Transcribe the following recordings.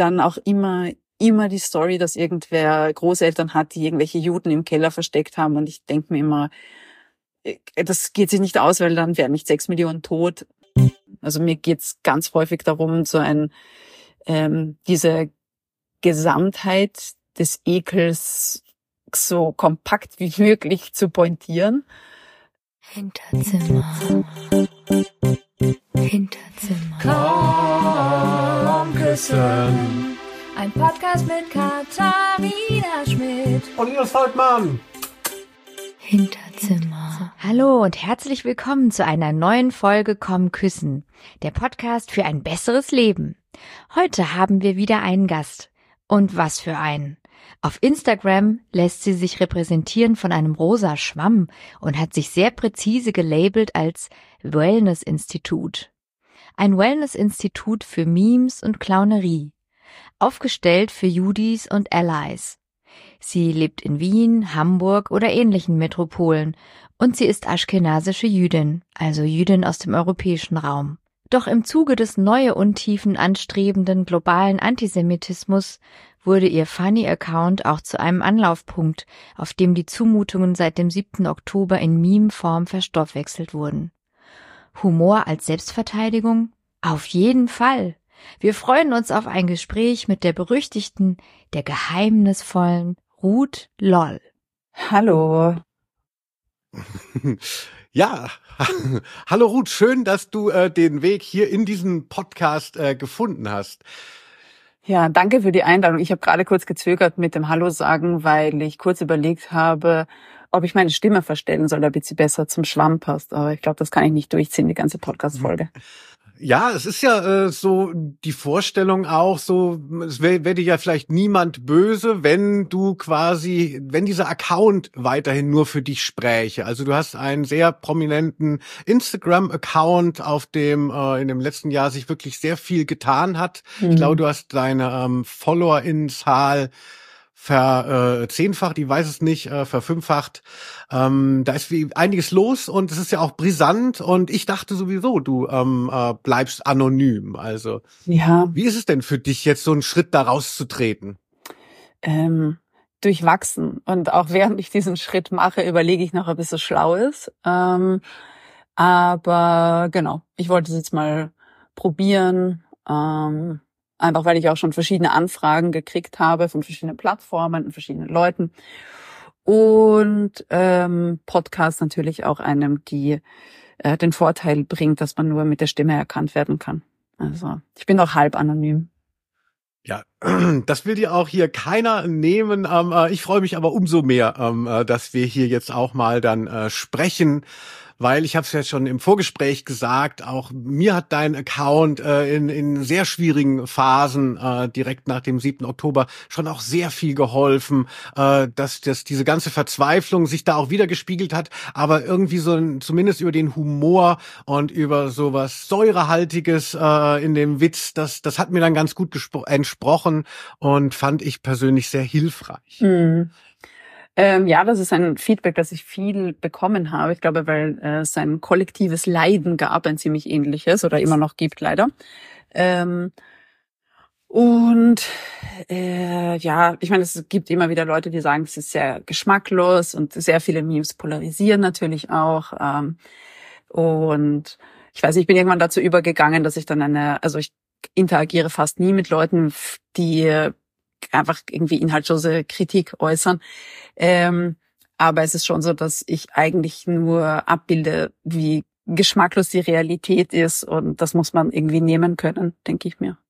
dann auch immer die Story, dass irgendwer Großeltern hat, die irgendwelche Juden im Keller versteckt haben. Und ich denke mir immer, das geht sich nicht aus, weil dann wären nicht 6 Millionen tot. Also mir geht's ganz häufig darum, diese Gesamtheit des Ekels so kompakt wie möglich zu pointieren. Hinterzimmer. Komm küssen. Ein Podcast mit Katharina Schmidt und Linus Volkmann. Hinterzimmer. Hallo und herzlich willkommen zu einer neuen Folge Komm küssen, der Podcast für ein besseres Leben. Heute haben wir wieder einen Gast. Und was für einen. Auf Instagram lässt sie sich repräsentieren von einem rosa Schwamm und hat sich sehr präzise gelabelt als Wellness-Institut. Ein Wellness-Institut für Memes und Clownerie. Aufgestellt für Judis und Allies. Sie lebt in Wien, Hamburg oder ähnlichen Metropolen und sie ist aschkenasische Jüdin, also Jüdin aus dem europäischen Raum. Doch im Zuge des neue Untiefen anstrebenden globalen Antisemitismus wurde ihr Funny-Account auch zu einem Anlaufpunkt, auf dem die Zumutungen seit dem 7. Oktober in Meme-Form verstoffwechselt wurden. Humor als Selbstverteidigung? Auf jeden Fall! Wir freuen uns auf ein Gespräch mit der berüchtigten, der geheimnisvollen Ruth Loll. Hallo. Ja, hallo Ruth, schön, dass du den Weg hier in diesen Podcast gefunden hast. Ja, danke für die Einladung. Ich habe gerade kurz gezögert mit dem Hallo sagen, weil ich kurz überlegt habe, ob ich meine Stimme verstellen soll, damit sie besser zum Schwamm passt. Aber ich glaube, das kann ich nicht durchziehen, die ganze Podcast-Folge. Ja, es ist ja so die Vorstellung auch so, es wäre dir ja vielleicht niemand böse, wenn dieser Account weiterhin nur für dich spräche. Also du hast einen sehr prominenten Instagram-Account, auf dem in dem letzten Jahr sich wirklich sehr viel getan hat. Ich glaube, du hast deine Follower-Zahl verzehnfacht, ich weiß es nicht, verfünffacht. Da ist einiges los und es ist ja auch brisant und ich dachte sowieso, du bleibst anonym. Also ja. Wie ist es denn für dich, jetzt so einen Schritt da rauszutreten? Durchwachsen. Und auch während ich diesen Schritt mache, überlege ich noch, ob es so schlau ist. Aber genau, ich wollte es jetzt mal probieren. Einfach weil ich auch schon verschiedene Anfragen gekriegt habe von verschiedenen Plattformen und verschiedenen Leuten. Und Podcast natürlich auch einem, die den Vorteil bringt, dass man nur mit der Stimme erkannt werden kann. Also ich bin auch halb anonym. Ja, das will dir auch hier keiner nehmen. Ich freue mich aber umso mehr, dass wir hier jetzt auch mal dann sprechen. Weil ich habe es ja schon im Vorgespräch gesagt, auch mir hat dein Account in sehr schwierigen Phasen direkt nach dem 7. Oktober schon auch sehr viel geholfen, dass diese ganze Verzweiflung sich da auch wieder gespiegelt hat, aber irgendwie zumindest über den Humor und über sowas Säurehaltiges in dem Witz, das hat mir dann ganz gut entsprochen und fand ich persönlich sehr hilfreich. Mhm. Ja, das ist ein Feedback, das ich viel bekommen habe. Ich glaube, weil es ein kollektives Leiden gab, ein ziemlich ähnliches oder immer noch gibt, leider. Ja, ich meine, es gibt immer wieder Leute, die sagen, es ist sehr geschmacklos und sehr viele Memes polarisieren natürlich auch. Und ich weiß nicht, ich bin irgendwann dazu übergegangen, dass ich dann ich interagiere fast nie mit Leuten, die einfach irgendwie inhaltslose Kritik äußern. Aber es ist schon so, dass ich eigentlich nur abbilde, wie geschmacklos die Realität ist und das muss man irgendwie nehmen können, denke ich mir.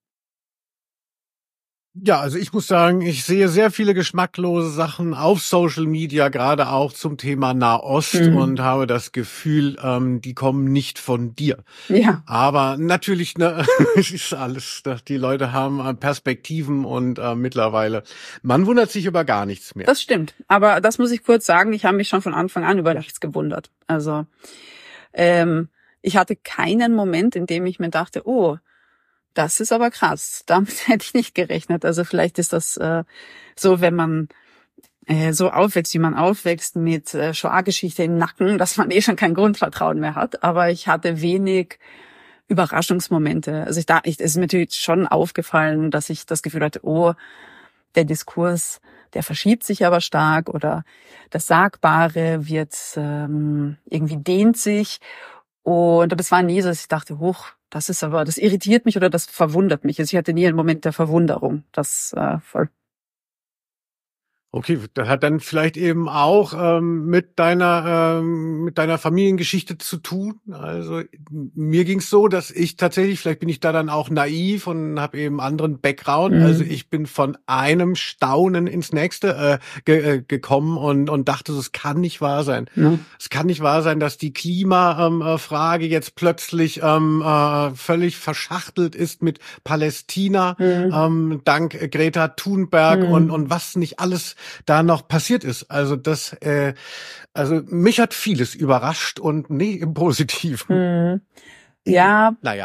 Ja, also ich muss sagen, ich sehe sehr viele geschmacklose Sachen auf Social Media, gerade auch zum Thema Nahost und habe das Gefühl, die kommen nicht von dir. Ja. Aber natürlich, es ist alles, die Leute haben Perspektiven und mittlerweile, man wundert sich über gar nichts mehr. Das stimmt, aber das muss ich kurz sagen, ich habe mich schon von Anfang an über nichts gewundert. Also ich hatte keinen Moment, in dem ich mir dachte, oh, das ist aber krass. Damit hätte ich nicht gerechnet. Also vielleicht ist das so, wenn man so aufwächst, wie man aufwächst mit Shoah-Geschichte im Nacken, dass man schon kein Grundvertrauen mehr hat. Aber ich hatte wenig Überraschungsmomente. Also es ist mir natürlich schon aufgefallen, dass ich das Gefühl hatte, oh, der Diskurs, der verschiebt sich aber stark oder das Sagbare wird irgendwie dehnt sich. Und aber es war nie so, dass ich dachte, das irritiert mich oder das verwundert mich. Also ich hatte nie einen Moment der Verwunderung. Das voll. Okay, das hat dann vielleicht eben auch mit deiner Familiengeschichte zu tun. Also mir ging's so, dass ich tatsächlich, vielleicht bin ich da dann auch naiv und habe eben anderen Background. Also ich bin von einem Staunen ins nächste gekommen und dachte, es kann nicht wahr sein. Ja. Es kann nicht wahr sein, dass die Klimafrage jetzt plötzlich völlig verschachtelt ist mit Palästina, dank Greta Thunberg und was nicht alles da noch passiert ist. Also also mich hat vieles überrascht und nie im Positiven. Ja. Naja.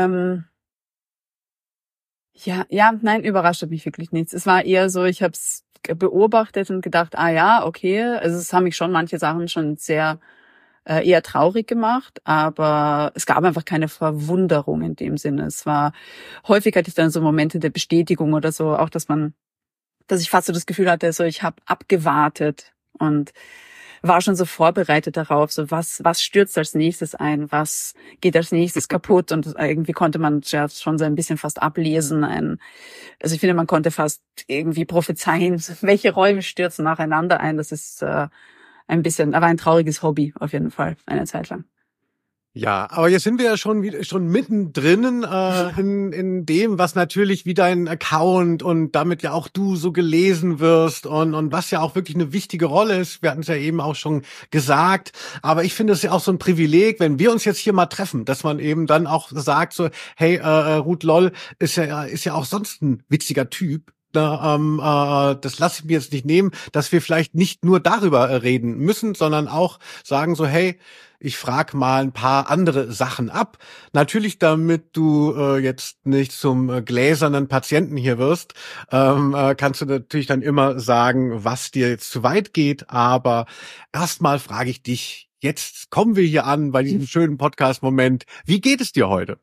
Nein, überrascht hat mich wirklich nichts. Es war eher so, ich habe es beobachtet und gedacht, okay. Also es haben mich schon manche Sachen schon sehr eher traurig gemacht, aber es gab einfach keine Verwunderung in dem Sinne. Es war, häufig hatte ich dann so Momente der Bestätigung oder so, auch dass ich fast so das Gefühl hatte, so ich habe abgewartet und war schon so vorbereitet darauf, so was stürzt als nächstes ein, was geht als nächstes kaputt und irgendwie konnte man ja schon so ein bisschen fast ablesen. Also ich finde, man konnte fast irgendwie prophezeien, welche Räume stürzen nacheinander ein. Das ist aber ein trauriges Hobby auf jeden Fall, eine Zeit lang. Ja, aber jetzt sind wir ja schon mittendrin in dem, was natürlich wie dein Account und damit ja auch du so gelesen wirst und was ja auch wirklich eine wichtige Rolle ist. Wir hatten es ja eben auch schon gesagt, aber ich finde es ja auch so ein Privileg, wenn wir uns jetzt hier mal treffen, dass man eben dann auch sagt so, hey, Ruth Loll ist ja auch sonst ein witziger Typ. Das lasse ich mir jetzt nicht nehmen, dass wir vielleicht nicht nur darüber reden müssen, sondern auch sagen so, hey, ich frage mal ein paar andere Sachen ab. Natürlich, damit du jetzt nicht zum gläsernen Patienten hier wirst, kannst du natürlich dann immer sagen, was dir jetzt zu weit geht. Aber erstmal frage ich dich, jetzt kommen wir hier an bei diesem schönen Podcast-Moment. Wie geht es dir heute?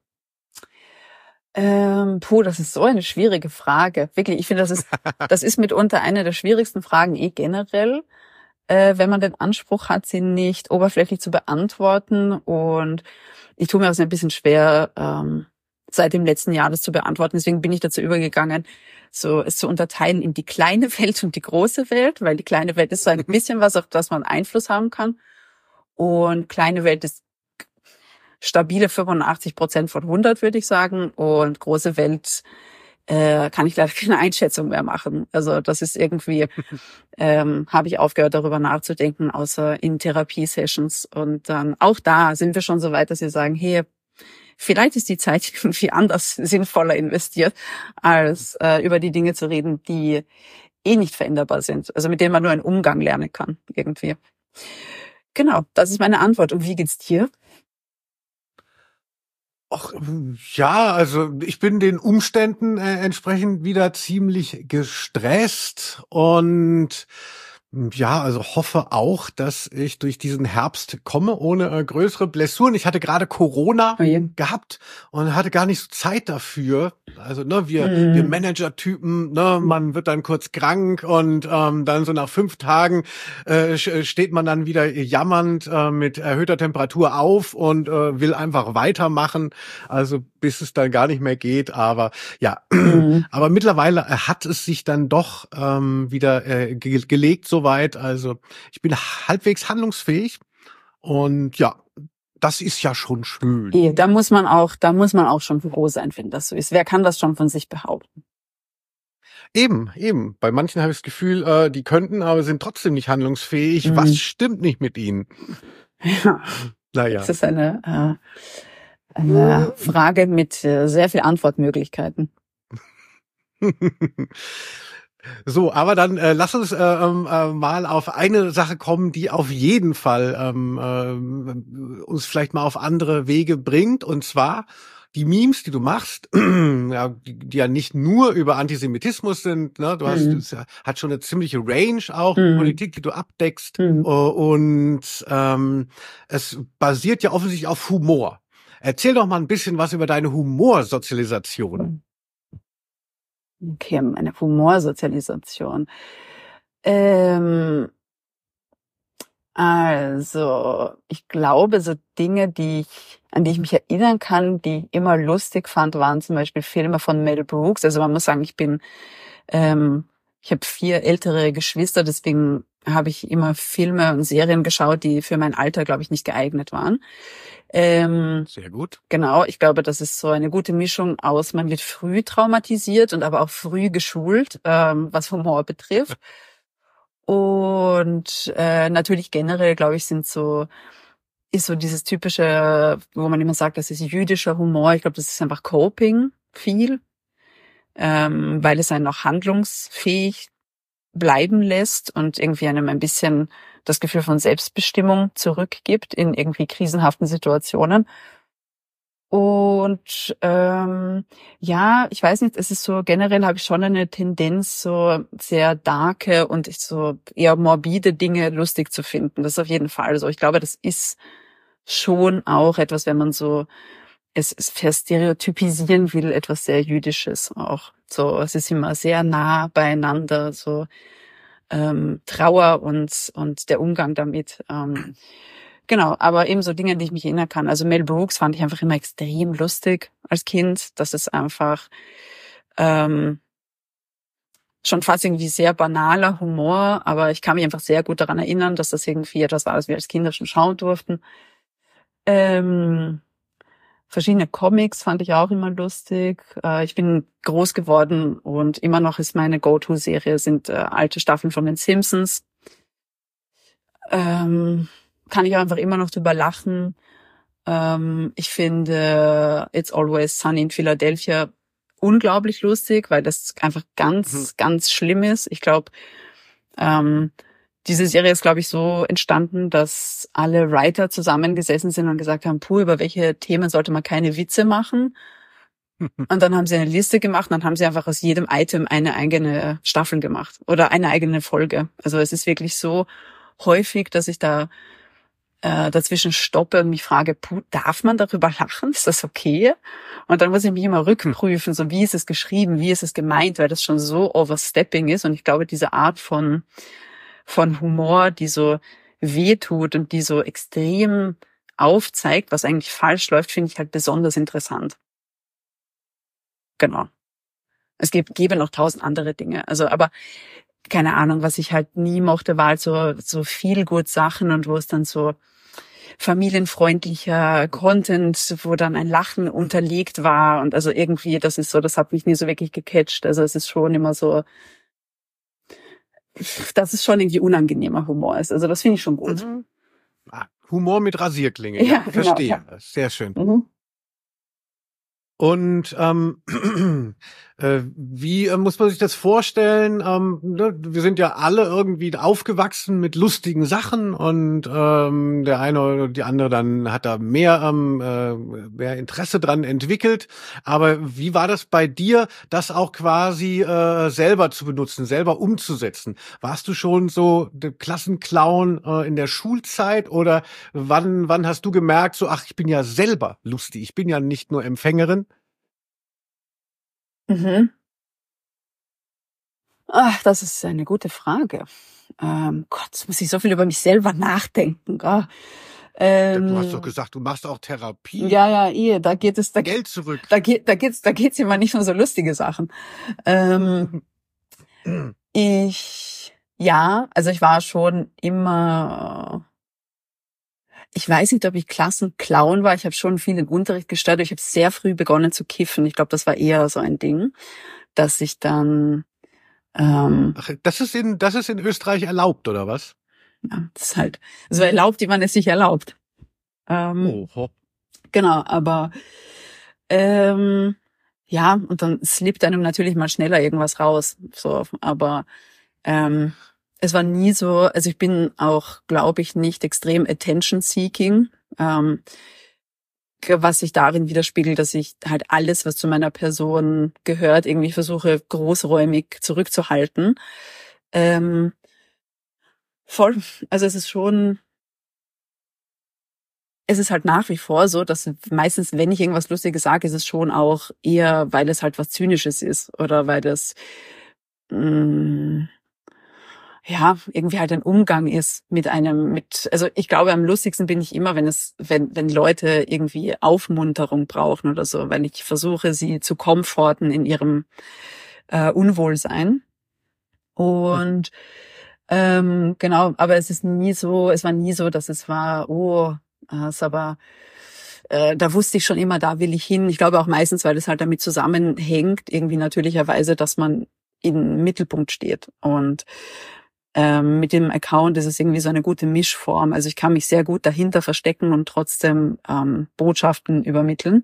Das ist so eine schwierige Frage. Wirklich, ich finde, das ist mitunter eine der schwierigsten Fragen generell, wenn man den Anspruch hat, sie nicht oberflächlich zu beantworten. Und ich tue mir auch ein bisschen schwer, seit dem letzten Jahr das zu beantworten. Deswegen bin ich dazu übergegangen, es zu unterteilen in die kleine Welt und die große Welt, weil die kleine Welt ist so ein bisschen was, auf das man Einfluss haben kann. Und kleine Welt ist stabile 85% von 100, würde ich sagen. Und große Welt kann ich leider keine Einschätzung mehr machen. Also das ist irgendwie, habe ich aufgehört, darüber nachzudenken, außer in Therapiesessions. Und dann auch da sind wir schon so weit, dass wir sagen, hey, vielleicht ist die Zeit irgendwie anders sinnvoller investiert, als über die Dinge zu reden, die nicht veränderbar sind. Also mit denen man nur einen Umgang lernen kann, irgendwie. Genau, das ist meine Antwort. Und wie geht's dir? Ach, ja, also ich bin den Umständen entsprechend wieder ziemlich gestresst und ja, also hoffe auch, dass ich durch diesen Herbst komme ohne größere Blessuren. Ich hatte gerade Corona gehabt und hatte gar nicht so Zeit dafür. Also wir Manager-Typen, man wird dann kurz krank und dann so nach 5 Tagen steht man dann wieder jammernd mit erhöhter Temperatur auf und will einfach weitermachen. Also bis es dann gar nicht mehr geht. Aber ja, aber mittlerweile hat es sich dann doch wieder gelegt soweit. Also ich bin halbwegs handlungsfähig und ja, das ist ja schon schön. Da muss man auch schon froh sein, wenn das so ist. Wer kann das schon von sich behaupten? Eben. Bei manchen habe ich das Gefühl, die könnten, aber sind trotzdem nicht handlungsfähig. Was stimmt nicht mit ihnen? Ja. Naja. Das ist eine Frage mit sehr viel Antwortmöglichkeiten. So, aber dann lass uns mal auf eine Sache kommen, die auf jeden Fall uns vielleicht mal auf andere Wege bringt, und zwar die Memes, die du machst, ja, die ja nicht nur über Antisemitismus sind, ne? Du hast, es hat schon eine ziemliche Range auch, Politik, die du abdeckst, und es basiert ja offensichtlich auf Humor. Erzähl doch mal ein bisschen was über deine Humorsozialisation. Okay, meine Humorsozialisation. Also, ich glaube, so Dinge, an die ich mich erinnern kann, die ich immer lustig fand, waren zum Beispiel Filme von Mel Brooks. Also man muss sagen, ich habe 4 ältere Geschwister, deswegen habe ich immer Filme und Serien geschaut, die für mein Alter, glaube ich, nicht geeignet waren. Sehr gut. Genau, ich glaube, das ist so eine gute Mischung aus, man wird früh traumatisiert und aber auch früh geschult, was Humor betrifft. Und natürlich generell, glaube ich, ist so dieses typische, wo man immer sagt, das ist jüdischer Humor. Ich glaube, das ist einfach Coping viel, weil es einen auch handlungsfähig bleiben lässt und irgendwie einem ein bisschen das Gefühl von Selbstbestimmung zurückgibt in irgendwie krisenhaften Situationen. Und ja, ich weiß nicht, es ist so, generell habe ich schon eine Tendenz, so sehr darke und so eher morbide Dinge lustig zu finden. Das ist auf jeden Fall so. Ich glaube, das ist schon auch etwas, wenn man so es verstereotypisieren will, etwas sehr Jüdisches auch. So, es ist immer sehr nah beieinander, so Trauer und der Umgang damit. Genau, aber eben so Dinge, die ich mich erinnern kann. Also Mel Brooks fand ich einfach immer extrem lustig als Kind. Das ist einfach schon fast irgendwie sehr banaler Humor, aber ich kann mich einfach sehr gut daran erinnern, dass das irgendwie etwas war, das wir als Kinder schon schauen durften. Verschiedene Comics fand ich auch immer lustig. Ich bin groß geworden und immer noch ist meine Go-To-Serie sind alte Staffeln von den Simpsons. Kann ich einfach immer noch drüber lachen. Ich finde It's Always Sunny in Philadelphia unglaublich lustig, weil das einfach ganz schlimm ist. Ich glaube, diese Serie ist, glaube ich, so entstanden, dass alle Writer zusammengesessen sind und gesagt haben, über welche Themen sollte man keine Witze machen? Und dann haben sie eine Liste gemacht und dann haben sie einfach aus jedem Item eine eigene Staffel gemacht oder eine eigene Folge. Also es ist wirklich so häufig, dass ich da dazwischen stoppe und mich frage, darf man darüber lachen? Ist das okay? Und dann muss ich mich immer rückprüfen, so wie ist es geschrieben, wie ist es gemeint, weil das schon so overstepping ist. Und ich glaube, diese Art von Humor, die so wehtut und die so extrem aufzeigt, was eigentlich falsch läuft, finde ich halt besonders interessant. Genau. Es gäbe noch 1000 andere Dinge. Also, aber keine Ahnung, was ich halt nie mochte, war halt so viel gut Sachen und wo es dann so familienfreundlicher Content, wo dann ein Lachen unterlegt war und also irgendwie, das hat mich nie so wirklich gecatcht. Also es ist schon immer so, dass es schon irgendwie unangenehmer Humor ist. Also das finde ich schon gut. Humor mit Rasierklinge, ja, verstehe. Genau, ja. Sehr schön. Und wie muss man sich das vorstellen? Wir sind ja alle irgendwie aufgewachsen mit lustigen Sachen und der eine oder die andere dann hat da mehr Interesse dran entwickelt. Aber wie war das bei dir, das auch quasi selber zu benutzen, selber umzusetzen? Warst du schon so der Klassenclown in der Schulzeit oder wann hast du gemerkt, so ich bin ja selber lustig, ich bin ja nicht nur Empfängerin? Ach, das ist eine gute Frage. Gott, jetzt muss ich so viel über mich selber nachdenken. Du hast doch gesagt, du machst auch Therapie. Ja, da geht es Geld zurück. Da geht's immer nicht um so lustige Sachen. Ich war schon immer. Ich weiß nicht, ob ich Klassenclown war. Ich habe schon viel im Unterricht gestört. Ich habe sehr früh begonnen zu kiffen. Ich glaube, das war eher so ein Ding, dass ich dann. Das ist in Österreich erlaubt, oder was? Ja, das ist halt so erlaubt, wie man es sich erlaubt. Genau, aber ja, und dann slippt einem natürlich mal schneller irgendwas raus. So, aber es war nie so, also ich bin auch, glaube ich, nicht extrem attention-seeking, was sich darin widerspiegelt, dass ich halt alles, was zu meiner Person gehört, irgendwie versuche, großräumig zurückzuhalten. Voll, also es ist schon, es ist halt nach wie vor so, dass meistens, wenn ich irgendwas Lustiges sage, ist es schon auch eher, weil es halt was Zynisches ist oder weil das ja irgendwie halt ein Umgang ist also ich glaube, am lustigsten bin ich immer, wenn Leute irgendwie Aufmunterung brauchen oder so, weil ich versuche, sie zu komforten in ihrem Unwohlsein. Und genau, aber es war nie so, dass es war, da wusste ich schon immer, da will ich hin. Ich glaube auch meistens, weil es halt damit zusammenhängt, irgendwie natürlicherweise, dass man im Mittelpunkt steht. Und mit dem Account ist es irgendwie so eine gute Mischform. Also ich kann mich sehr gut dahinter verstecken und trotzdem Botschaften übermitteln.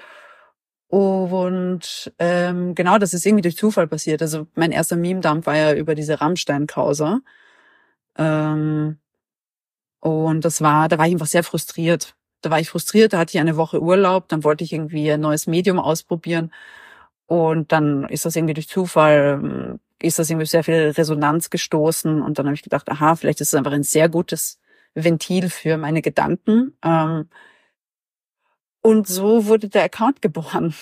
Und genau, das ist irgendwie durch Zufall passiert. Also mein erster Meme-Dump war ja über diese Rammstein-Causa. Und da war ich einfach sehr frustriert. Da hatte ich eine Woche Urlaub, dann wollte ich irgendwie ein neues Medium ausprobieren. Und dann ist das irgendwie durch Zufall, ist das irgendwie sehr viel Resonanz gestoßen. Und dann habe ich gedacht, aha, vielleicht ist es einfach ein sehr gutes Ventil für meine Gedanken. Und so wurde der Account geboren.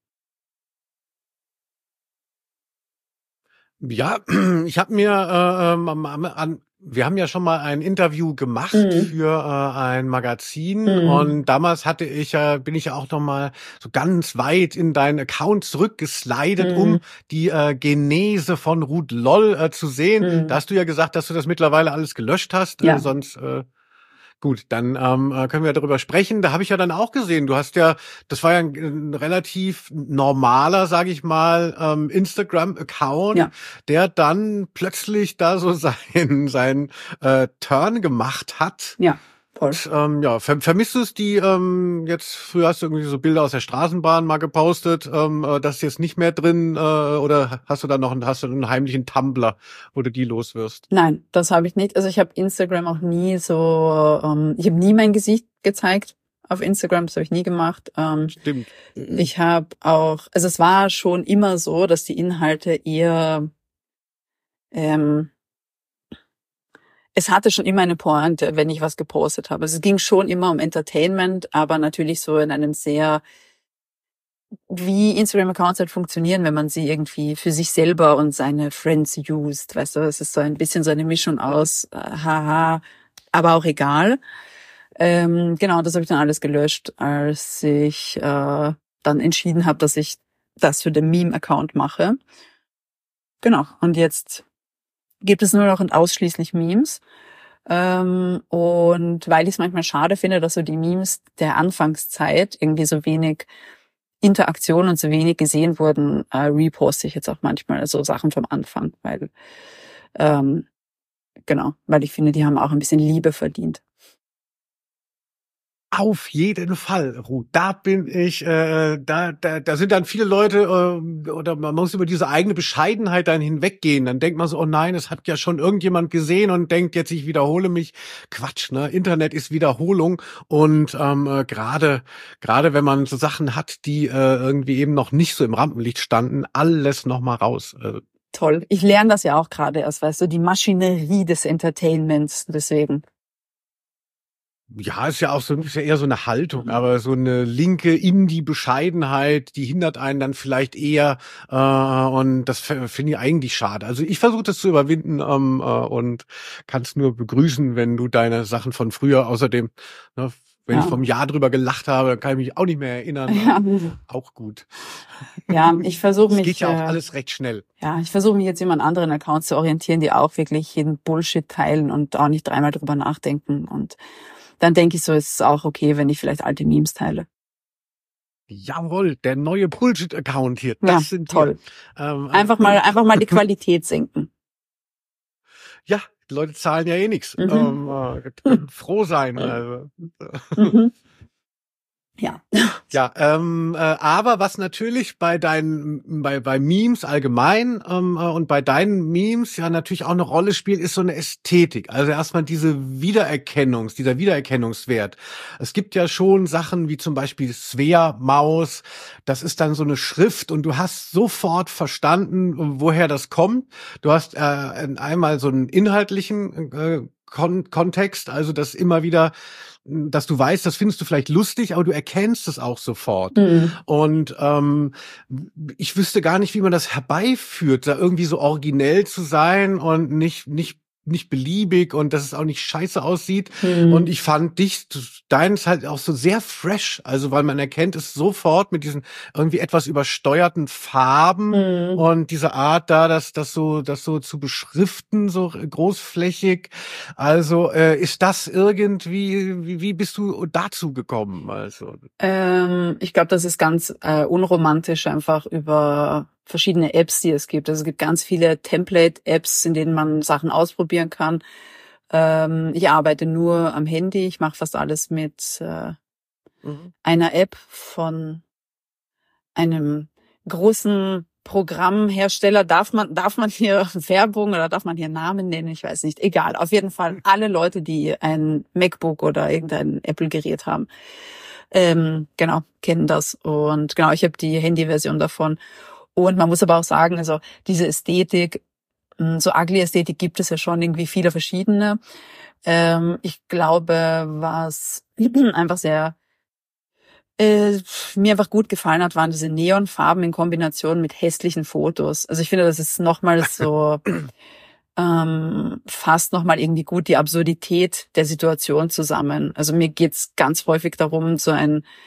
Ja, ich habe mir wir haben ja schon mal ein Interview gemacht für ein Magazin und damals bin ich ja auch noch mal so ganz weit in deinen Account zurückgeslidet, um die Genese von Ruth Loll zu sehen. Da hast du ja gesagt, dass du das mittlerweile alles gelöscht hast, Ja. sonst gut, dann können wir darüber sprechen. Da habe ich ja dann auch gesehen, das war ja ein relativ normaler, sage ich mal, Instagram-Account, der dann plötzlich da so seinen Turn gemacht hat. Ja, voll. Und, vermisst du es jetzt, früher hast du irgendwie so Bilder aus der Straßenbahn mal gepostet, das ist jetzt nicht mehr drin, oder hast du einen heimlichen Tumblr, wo du die los wirst? Nein, das habe ich nicht. Also ich habe Instagram auch nie so, ich habe nie mein Gesicht gezeigt auf Instagram, das habe ich nie gemacht. Stimmt. Ich habe auch, also es war schon immer so, dass die Inhalte eher, es hatte schon immer eine Pointe, wenn ich was gepostet habe. Also es ging schon immer um Entertainment, aber natürlich so in einem sehr, wie Instagram-Accounts halt funktionieren, wenn man sie irgendwie für sich selber und seine Friends used, weißt du, es ist so ein bisschen so eine Mischung aus haha, aber auch egal. Genau, das habe ich dann alles gelöscht, als ich dann entschieden habe, dass ich das für den Meme-Account mache. Genau, und jetzt gibt es nur noch und ausschließlich Memes. Und weil ich es manchmal schade finde, dass so die Memes der Anfangszeit irgendwie so wenig Interaktion und so wenig gesehen wurden, reposte ich jetzt auch manchmal so Sachen vom Anfang, weil weil ich finde, die haben auch ein bisschen Liebe verdient. Auf jeden Fall, Ruth. Da bin ich, da sind dann viele Leute, oder man muss über diese eigene Bescheidenheit dann hinweggehen. Dann denkt man so, oh nein, es hat ja schon irgendjemand gesehen und denkt jetzt, ich wiederhole mich. Quatsch, ne? Internet ist Wiederholung und gerade wenn man so Sachen hat, die irgendwie eben noch nicht so im Rampenlicht standen, alles nochmal raus. Toll. Ich lerne das ja auch gerade erst, weißt du, die Maschinerie des Entertainments, deswegen. Ja, ist ja eher so eine Haltung, aber so eine linke Indie-Bescheidenheit, die hindert einen dann vielleicht eher, und das finde ich eigentlich schade. Also ich versuche das zu überwinden und kann es nur begrüßen, wenn du deine Sachen von früher, außerdem, ne, wenn ich vom Jahr drüber gelacht habe, dann kann ich mich auch nicht mehr erinnern. Ja. Auch gut. Ja, ich versuche mich. Es geht ja auch alles recht schnell. Ja, ich versuche mich jetzt immer an anderen Accounts zu orientieren, die auch wirklich jeden Bullshit teilen und auch nicht dreimal drüber nachdenken. Und dann denke ich so, es ist auch okay, wenn ich vielleicht alte Memes teile. Jawohl, der neue Bullshit-Account hier. Das ja, sind toll. Einfach mal die Qualität senken. Ja, die Leute zahlen ja eh nichts. Können froh sein. Also. Ja. Ja, aber was natürlich bei Memes allgemein und bei deinen Memes ja natürlich auch eine Rolle spielt, ist so eine Ästhetik. Also erstmal dieser Wiedererkennungswert. Es gibt ja schon Sachen wie zum Beispiel Svea-Maus. Das ist dann so eine Schrift und du hast sofort verstanden, woher das kommt. Du hast einmal so einen inhaltlichen Kontext, also das immer wieder, dass du weißt, das findest du vielleicht lustig, aber du erkennst es auch sofort. Und ich wüsste gar nicht, wie man das herbeiführt, da irgendwie so originell zu sein und nicht beliebig und dass es auch nicht scheiße aussieht. Und ich fand deins halt auch so sehr fresh, also weil man erkennt es sofort mit diesen irgendwie etwas übersteuerten Farben und diese Art da, das so zu beschriften, so großflächig. Also ist das irgendwie, wie bist du dazu gekommen? Also ich glaube, das ist ganz unromantisch, einfach über verschiedene Apps, die es gibt. Also es gibt ganz viele Template-Apps, in denen man Sachen ausprobieren kann. Ich arbeite nur am Handy. Ich mache fast alles mit einer App von einem großen Programmhersteller. Darf man hier Werbung oder darf man hier Namen nennen? Ich weiß nicht. Egal. Auf jeden Fall alle Leute, die ein MacBook oder irgendein Apple-Gerät haben, genau, kennen das. Und genau, ich habe die Handy-Version davon. Und man muss aber auch sagen, also diese Ästhetik, so Ugly-Ästhetik gibt es ja schon irgendwie viele verschiedene. Ich glaube, was einfach sehr mir einfach gut gefallen hat, waren diese Neonfarben in Kombination mit hässlichen Fotos. Also ich finde, das ist nochmal so fasst nochmal irgendwie gut die Absurdität der Situation zusammen. Also mir geht's ganz häufig darum, so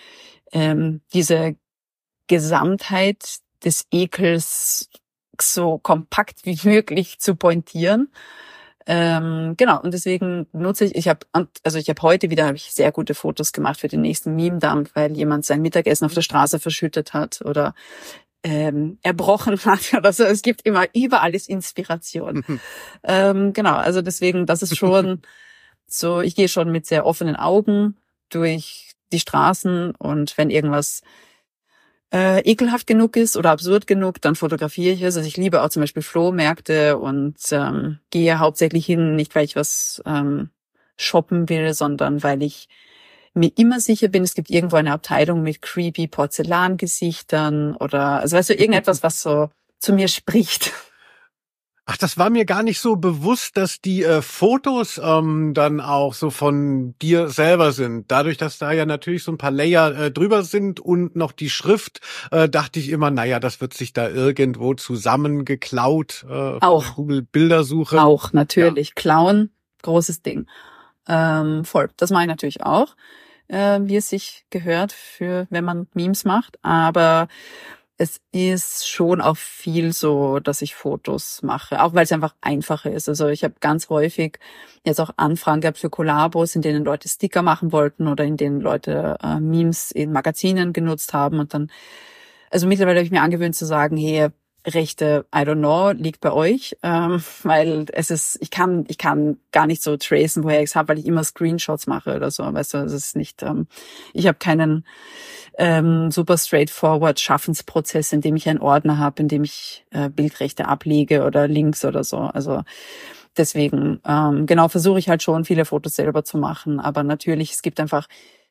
diese Gesamtheit des Ekels so kompakt wie möglich zu pointieren. Genau, und deswegen nutze ich habe heute wieder sehr gute Fotos gemacht für den nächsten Meme-Dump, weil jemand sein Mittagessen auf der Straße verschüttet hat oder erbrochen hat oder so. Es gibt immer, überall ist Inspiration. Genau, also deswegen, das ist schon so, ich gehe schon mit sehr offenen Augen durch die Straßen und wenn irgendwas ekelhaft genug ist oder absurd genug, dann fotografiere ich es. Also ich liebe auch zum Beispiel Flohmärkte und gehe hauptsächlich hin, nicht weil ich was shoppen will, sondern weil ich mir immer sicher bin, es gibt irgendwo eine Abteilung mit creepy Porzellangesichtern oder, also weißt du, irgendetwas, was so zu mir spricht. Ach, das war mir gar nicht so bewusst, dass die Fotos dann auch so von dir selber sind. Dadurch, dass da ja natürlich so ein paar Layer drüber sind und noch die Schrift, dachte ich immer, naja, das wird sich da irgendwo zusammengeklaut. Auch. Google Bildersuche. Auch, natürlich. Ja. Klauen, großes Ding. Voll. Das mache ich natürlich auch, wie es sich gehört, wenn man Memes macht. Aber es ist schon auch viel so, dass ich Fotos mache, auch weil es einfach einfacher ist. Also ich habe ganz häufig jetzt auch Anfragen gehabt für Kollabos, in denen Leute Sticker machen wollten oder in denen Leute Memes in Magazinen genutzt haben. Und dann, also mittlerweile habe ich mir angewöhnt zu sagen, hey, Rechte, I don't know, liegt bei euch, weil es ist, ich kann gar nicht so tracen, woher ich es habe, weil ich immer Screenshots mache oder so, weißt du, es ist nicht, ich habe keinen super straightforward Schaffensprozess, in dem ich einen Ordner habe, in dem ich Bildrechte ablege oder Links oder so, also deswegen, genau, versuche ich halt schon viele Fotos selber zu machen, aber natürlich, es gibt einfach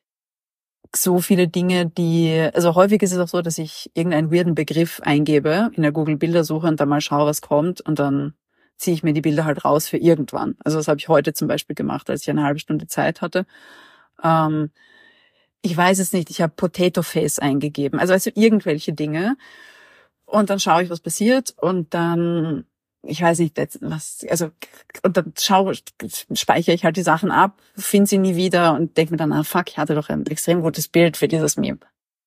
so viele Dinge, also häufig ist es auch so, dass ich irgendeinen weirden Begriff eingebe in der Google-Bildersuche und dann mal schaue, was kommt und dann ziehe ich mir die Bilder halt raus für irgendwann. Also das habe ich heute zum Beispiel gemacht, als ich eine halbe Stunde Zeit hatte. Ich weiß es nicht, ich habe Potato Face eingegeben, also irgendwelche Dinge und dann schaue ich, was passiert und dann ich weiß nicht, und dann speichere ich halt die Sachen ab, finde sie nie wieder und denke mir dann, fuck, ich hatte doch ein extrem gutes Bild für dieses Meme.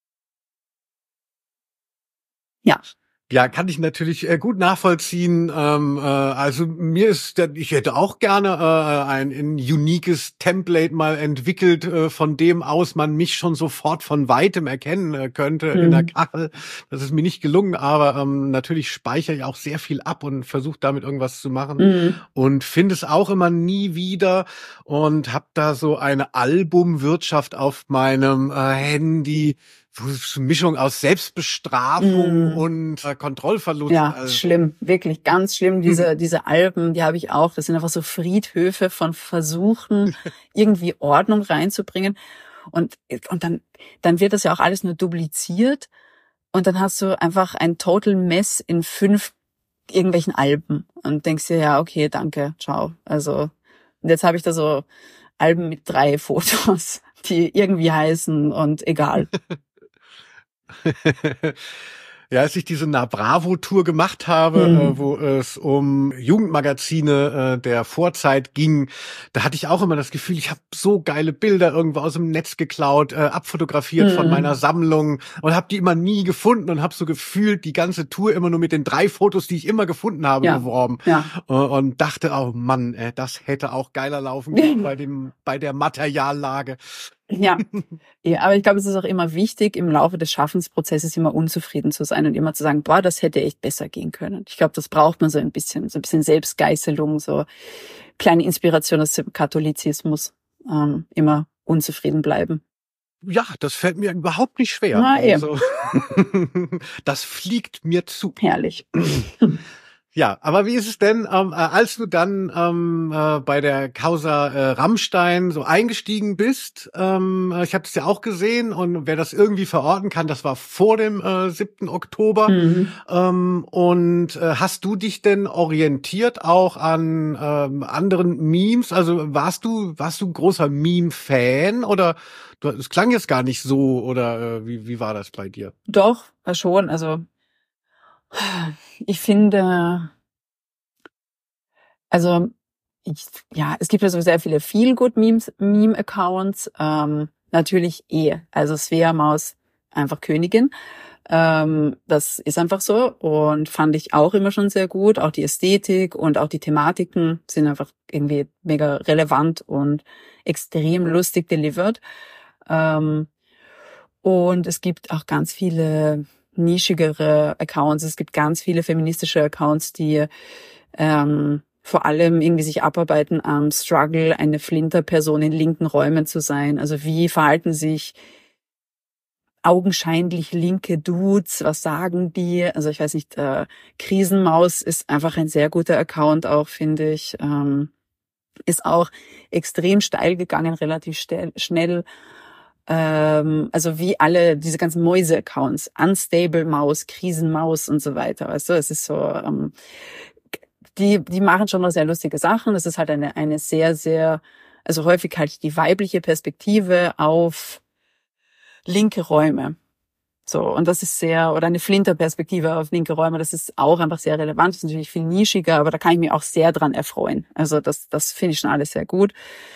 Ja. Ja, kann ich natürlich gut nachvollziehen. Also ich hätte auch gerne ein uniques Template mal entwickelt, von dem aus man mich schon sofort von weitem erkennen könnte in der Kachel. Das ist mir nicht gelungen, aber natürlich speichere ich auch sehr viel ab und versuche damit irgendwas zu machen und finde es auch immer nie wieder und habe da so eine Albumwirtschaft auf meinem Handy. Mischung aus Selbstbestrafung und Kontrollverlust. Ja, also. Schlimm, wirklich ganz schlimm. Diese Alben, die habe ich auch. Das sind einfach so Friedhöfe von Versuchen, irgendwie Ordnung reinzubringen. Und dann wird das ja auch alles nur dupliziert. Und dann hast du einfach ein Total Mess in 5 irgendwelchen Alben. Und denkst dir, ja, okay, danke, ciao. Also Und jetzt habe ich da so Alben mit 3 Fotos, die irgendwie heißen und egal. Ja, als ich diese Na Bravo Tour gemacht habe, wo es um Jugendmagazine der Vorzeit ging, da hatte ich auch immer das Gefühl, ich habe so geile Bilder irgendwo aus dem Netz geklaut, abfotografiert von meiner Sammlung und habe die immer nie gefunden und habe so gefühlt die ganze Tour immer nur mit den 3 Fotos, die ich immer gefunden habe, beworben. Ja. Und dachte, oh Mann, das hätte auch geiler laufen können bei der Materiallage. Ja, aber ich glaube, es ist auch immer wichtig, im Laufe des Schaffensprozesses immer unzufrieden zu sein und immer zu sagen, boah, das hätte echt besser gehen können. Ich glaube, das braucht man so ein bisschen Selbstgeißelung, so kleine Inspiration aus dem Katholizismus, immer unzufrieden bleiben. Ja, das fällt mir überhaupt nicht schwer. Na, also, das fliegt mir zu. Herrlich. Ja, aber wie ist es denn, als du dann bei der Causa Rammstein so eingestiegen bist? Ich habe das ja auch gesehen und wer das irgendwie verorten kann, das war vor dem 7. Oktober. Und hast du dich denn orientiert auch an anderen Memes? Also warst du ein großer Meme-Fan oder es klang jetzt gar nicht so oder wie war das bei dir? Doch, war schon. Also ich finde, es gibt ja so sehr viele Feel-Good-Meme-Accounts, natürlich also Svea Maus einfach Königin, das ist einfach so und fand ich auch immer schon sehr gut, auch die Ästhetik und auch die Thematiken sind einfach irgendwie mega relevant und extrem lustig delivered, und es gibt auch ganz viele nischigere Accounts. Es gibt ganz viele feministische Accounts, die vor allem irgendwie sich abarbeiten am Struggle, eine Flinterperson in linken Räumen zu sein. Also wie verhalten sich augenscheinlich linke Dudes? Was sagen die? Also ich weiß nicht, Krisenmaus ist einfach ein sehr guter Account auch, finde ich. Ist auch extrem steil gegangen, relativ schnell. Also wie alle diese ganzen Mäuse-Accounts, Unstable Maus, Krisenmaus und so weiter. Weißt du, es ist so, die machen schon noch sehr lustige Sachen. Es ist halt eine sehr, sehr, also häufig halt die weibliche Perspektive auf linke Räume. So, und das ist oder eine Flinterperspektive auf linke Räume, das ist auch einfach sehr relevant. Das ist natürlich viel nischiger, aber da kann ich mich auch sehr dran erfreuen. Also das finde ich schon alles sehr gut.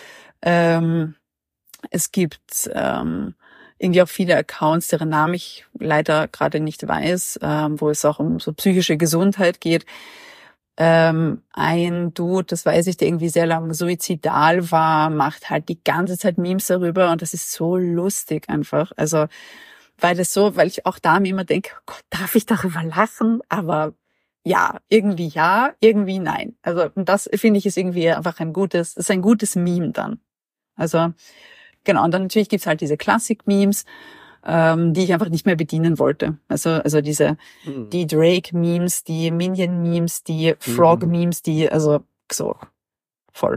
Es gibt irgendwie auch viele Accounts, deren Namen ich leider gerade nicht weiß, wo es auch um so psychische Gesundheit geht. Ein Dude, das weiß ich, der irgendwie sehr lange suizidal war, macht halt die ganze Zeit Memes darüber und das ist so lustig einfach. Also weil ich auch da mir immer denke, oh Gott, darf ich darüber lachen? Aber ja, irgendwie nein. Also und das finde ich ist irgendwie einfach ein gutes Meme dann. Also genau, und dann natürlich gibt's halt diese Klassik-Memes, die ich einfach nicht mehr bedienen wollte. Also die Drake-Memes, die Minion-Memes, die Frog-Memes, also so voll.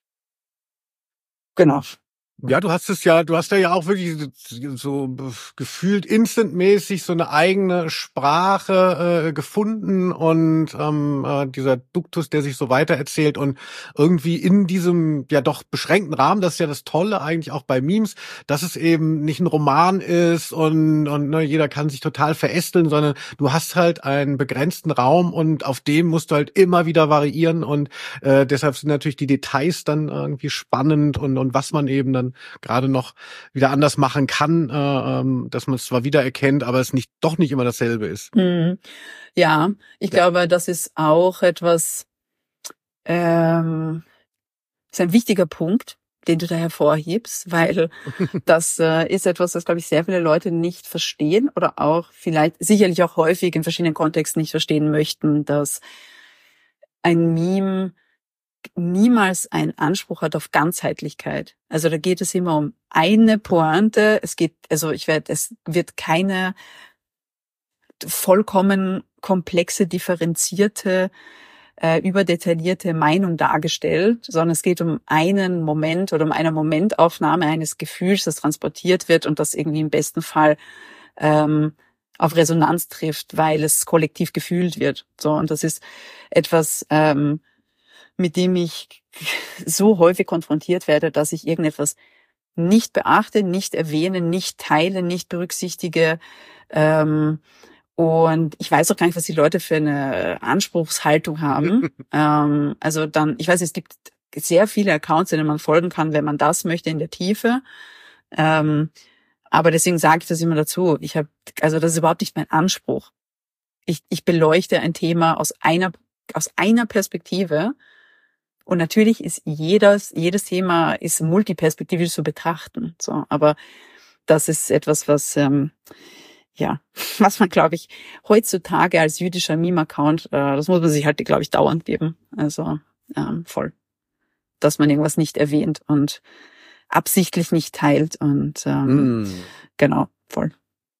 Genau. Ja, du hast ja auch wirklich so gefühlt instantmäßig so eine eigene Sprache gefunden und dieser Duktus, der sich so weitererzählt und irgendwie in diesem ja doch beschränkten Rahmen, das ist ja das Tolle eigentlich auch bei Memes, dass es eben nicht ein Roman ist und ne, jeder kann sich total verästeln, sondern du hast halt einen begrenzten Raum und auf dem musst du halt immer wieder variieren und deshalb sind natürlich die Details dann irgendwie spannend und was man eben dann gerade noch wieder anders machen kann, dass man es zwar wiedererkennt, aber es doch nicht immer dasselbe ist. Ja, ich glaube, das ist auch etwas, ist ein wichtiger Punkt, den du da hervorhebst, weil das ist etwas, das, glaube ich, sehr viele Leute nicht verstehen oder auch sicherlich auch häufig in verschiedenen Kontexten nicht verstehen möchten, dass ein Meme niemals einen Anspruch hat auf Ganzheitlichkeit. Also da geht es immer um eine Pointe. Es wird keine vollkommen komplexe, differenzierte, überdetaillierte Meinung dargestellt, sondern es geht um einen Moment oder um eine Momentaufnahme eines Gefühls, das transportiert wird und das irgendwie im besten Fall auf Resonanz trifft, weil es kollektiv gefühlt wird. So, und das ist etwas, mit dem ich so häufig konfrontiert werde, dass ich irgendetwas nicht beachte, nicht erwähne, nicht teile, nicht berücksichtige. Und ich weiß auch gar nicht, was die Leute für eine Anspruchshaltung haben. Also dann, ich weiß, es gibt sehr viele Accounts, denen man folgen kann, wenn man das möchte in der Tiefe. Aber deswegen sage ich das immer dazu. Also das ist überhaupt nicht mein Anspruch. Ich beleuchte ein Thema aus einer Perspektive. Und natürlich ist jedes Thema ist multiperspektivisch zu betrachten. So, aber das ist etwas, was was man, glaube ich, heutzutage als jüdischer Meme-Account, das muss man sich halt, glaube ich, dauernd geben. Also voll, dass man irgendwas nicht erwähnt und absichtlich nicht teilt und genau, voll.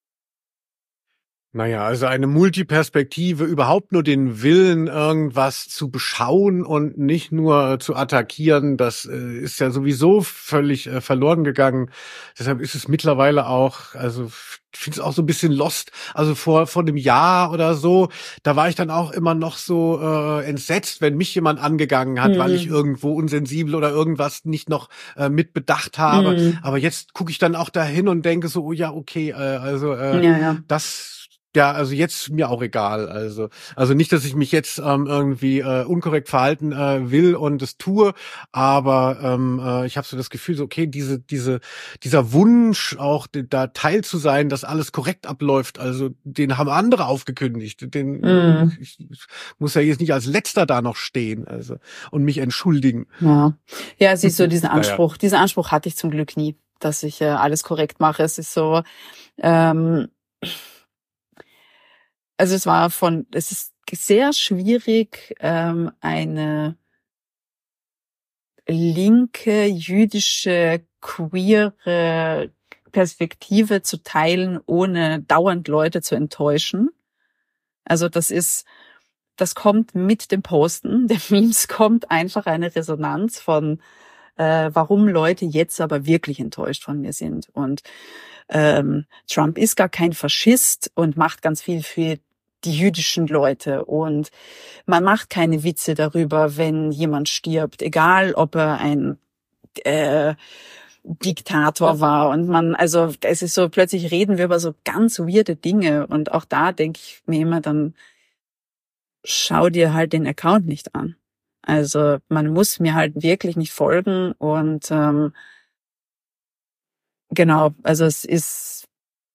Naja, also eine Multiperspektive, überhaupt nur den Willen, irgendwas zu beschauen und nicht nur zu attackieren, das ist ja sowieso völlig verloren gegangen. Deshalb ist es mittlerweile auch, also ich finde es auch so ein bisschen lost. Also vor einem Jahr oder so, da war ich dann auch immer noch so entsetzt, wenn mich jemand angegangen hat, weil ich irgendwo unsensibel oder irgendwas nicht noch mit bedacht habe. Aber jetzt gucke ich dann auch dahin und denke so, oh ja, okay, das... Ja, also jetzt mir auch egal. Also nicht, dass ich mich jetzt irgendwie unkorrekt verhalten will und es tue, aber ich habe so das Gefühl, so okay, dieser Wunsch auch da Teil zu sein, dass alles korrekt abläuft, also den haben andere aufgekündigt. Ich muss ja jetzt nicht als Letzter da noch stehen, also und mich entschuldigen. Ja, siehst du, diesen Anspruch hatte ich zum Glück nie, dass ich alles korrekt mache. Es ist so. Also es ist sehr schwierig, eine linke, jüdische, queere Perspektive zu teilen, ohne dauernd Leute zu enttäuschen. Also das kommt mit dem Posten der Memes, kommt einfach eine Resonanz von, warum Leute jetzt aber wirklich enttäuscht von mir sind. Und Trump ist gar kein Faschist und macht ganz viel für die jüdischen Leute und man macht keine Witze darüber, wenn jemand stirbt, egal ob er ein Diktator war und also es ist so, plötzlich reden wir über so ganz weirde Dinge und auch da denke ich mir immer dann, schau dir halt den Account nicht an. Also man muss mir halt wirklich nicht folgen und genau, also es ist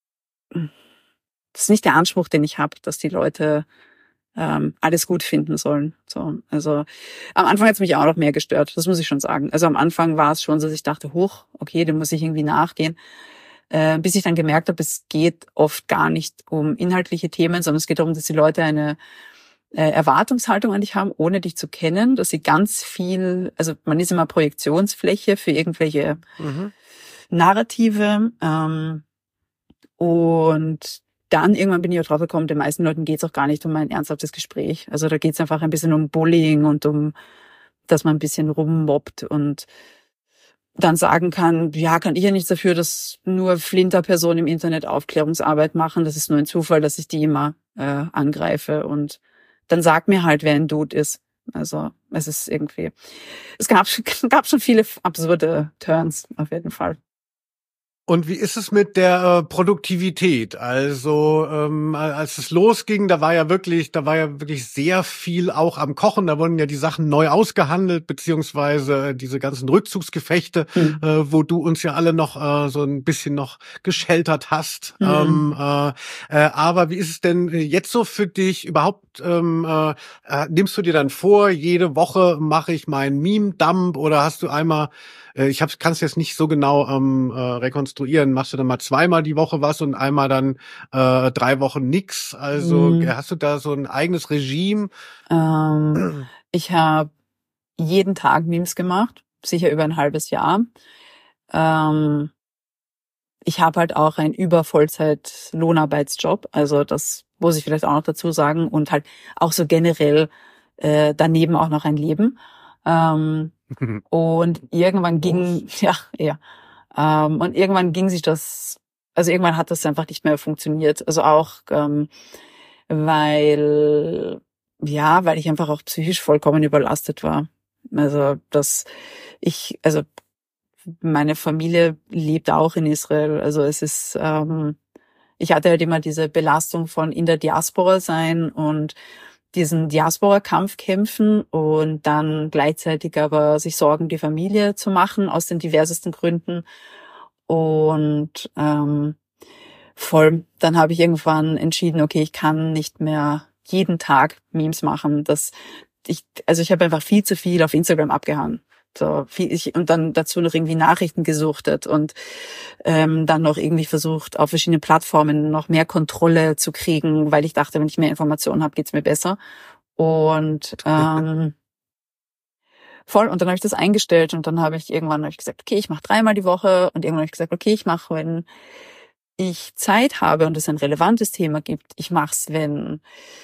nicht der Anspruch, den ich habe, dass die Leute alles gut finden sollen. So, also am Anfang hat es mich auch noch mehr gestört, das muss ich schon sagen. Also am Anfang war es schon so, dass ich dachte, okay, dem muss ich irgendwie nachgehen. Bis ich dann gemerkt habe, es geht oft gar nicht um inhaltliche Themen, sondern es geht darum, dass die Leute eine Erwartungshaltung an dich haben, ohne dich zu kennen, dass sie ganz viel, also man ist immer Projektionsfläche für irgendwelche Narrative und dann irgendwann bin ich auch drauf gekommen, den meisten Leuten geht es auch gar nicht um ein ernsthaftes Gespräch. Also da geht es einfach ein bisschen um Bullying und um, dass man ein bisschen rummobbt und dann sagen kann, ja, kann ich ja nichts dafür, dass nur Flinterpersonen im Internet Aufklärungsarbeit machen. Das ist nur ein Zufall, dass ich die immer angreife. Und dann sag mir halt, wer ein Dude ist. Also es ist irgendwie, es gab schon viele absurde Turns auf jeden Fall. Und wie ist es mit der Produktivität? Also als es losging, da war ja wirklich sehr viel auch am Kochen. Da wurden ja die Sachen neu ausgehandelt, beziehungsweise diese ganzen Rückzugsgefechte, wo du uns ja alle noch so ein bisschen noch gescheltert hast. Aber wie ist es denn jetzt so für dich überhaupt? Nimmst du dir dann vor, jede Woche mache ich meinen Meme-Dump oder hast du einmal kann es jetzt nicht so genau rekonstruieren. Machst du dann mal zweimal die Woche was und einmal dann 3 Wochen nix? Also hast du da so ein eigenes Regime? Ich habe jeden Tag Memes gemacht, sicher über ein halbes Jahr. Ich habe halt auch einen Über-Vollzeit-Lohnarbeitsjob, also das muss ich vielleicht auch noch dazu sagen und halt auch so generell daneben auch noch ein Leben. Und irgendwann ging sich das, also irgendwann hat das einfach nicht mehr funktioniert. Also auch weil ich einfach auch psychisch vollkommen überlastet war. Also also meine Familie lebt auch in Israel. Also es ist, ich hatte halt immer diese Belastung von in der Diaspora sein und diesen Diaspora-Kampf kämpfen und dann gleichzeitig aber sich sorgen, die Familie zu machen aus den diversesten Gründen. Und dann habe ich irgendwann entschieden, okay, ich kann nicht mehr jeden Tag Memes machen. Ich habe einfach viel zu viel auf Instagram abgehangen. Und dann dazu noch irgendwie Nachrichten gesuchtet und dann noch irgendwie versucht, auf verschiedenen Plattformen noch mehr Kontrolle zu kriegen, weil ich dachte, wenn ich mehr Informationen habe, geht's mir besser. Und und dann habe ich das eingestellt und dann habe ich irgendwann gesagt, okay, ich mache 3-mal die Woche und irgendwann habe ich gesagt, okay, ich mache, wenn ich Zeit habe und es ein relevantes Thema gibt. Ich mache es, wenn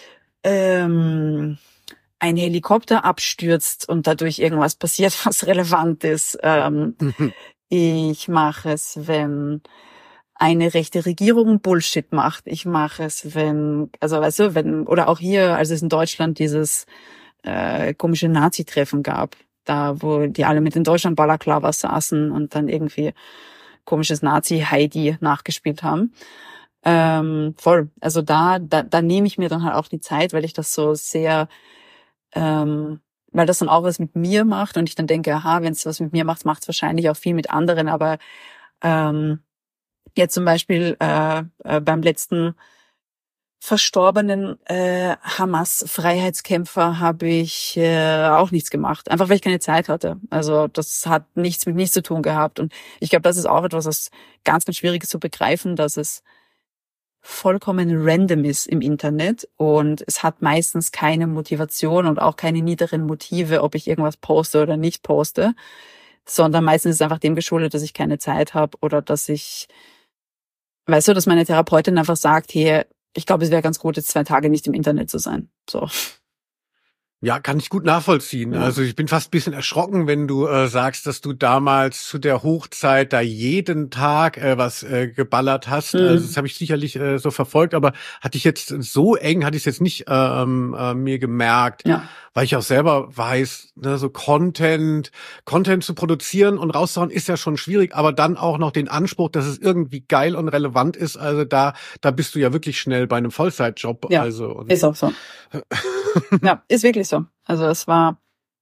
ein Helikopter abstürzt und dadurch irgendwas passiert, was relevant ist. Ich mache es, wenn eine rechte Regierung Bullshit macht. Ich mache es, oder auch hier, als es in Deutschland dieses komische Nazi-Treffen gab, da wo die alle mit den Deutschland-Balaklavas saßen und dann irgendwie komisches Nazi-Heidi nachgespielt haben. Also da nehme ich mir dann halt auch die Zeit, weil ich das so sehr weil das dann auch was mit mir macht und ich dann denke, aha, wenn es was mit mir macht, macht es wahrscheinlich auch viel mit anderen, aber jetzt zum Beispiel beim letzten verstorbenen Hamas-Freiheitskämpfer habe ich auch nichts gemacht, einfach weil ich keine Zeit hatte. Also das hat nichts mit nichts zu tun gehabt und ich glaube, das ist auch etwas, was ganz, ganz schwierig ist zu begreifen, dass es vollkommen random ist im Internet und es hat meistens keine Motivation und auch keine niederen Motive, ob ich irgendwas poste oder nicht poste, sondern meistens ist es einfach dem geschuldet, dass ich keine Zeit habe oder dass meine Therapeutin einfach sagt, hey, ich glaube, es wäre ganz gut, jetzt 2 Tage nicht im Internet zu sein. So. Ja, kann ich gut nachvollziehen. Ja. Also ich bin fast ein bisschen erschrocken, wenn du sagst, dass du damals zu der Hochzeit da jeden Tag was geballert hast. Also das habe ich sicherlich so verfolgt, aber hatte ich jetzt nicht mir gemerkt, Ja. weil ich auch selber weiß, ne, so Content zu produzieren und rauszuhauen ist ja schon schwierig, aber dann auch noch den Anspruch, dass es irgendwie geil und relevant ist. Also da bist du ja wirklich schnell bei einem Vollzeitjob. Ja, Also ist auch so. Ja, ist wirklich so. Also es war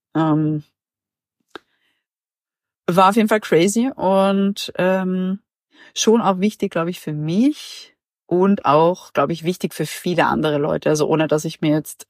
auf jeden Fall crazy und schon auch wichtig, glaube ich, für mich und auch, glaube ich, wichtig für viele andere Leute. Also ohne, dass ich mir jetzt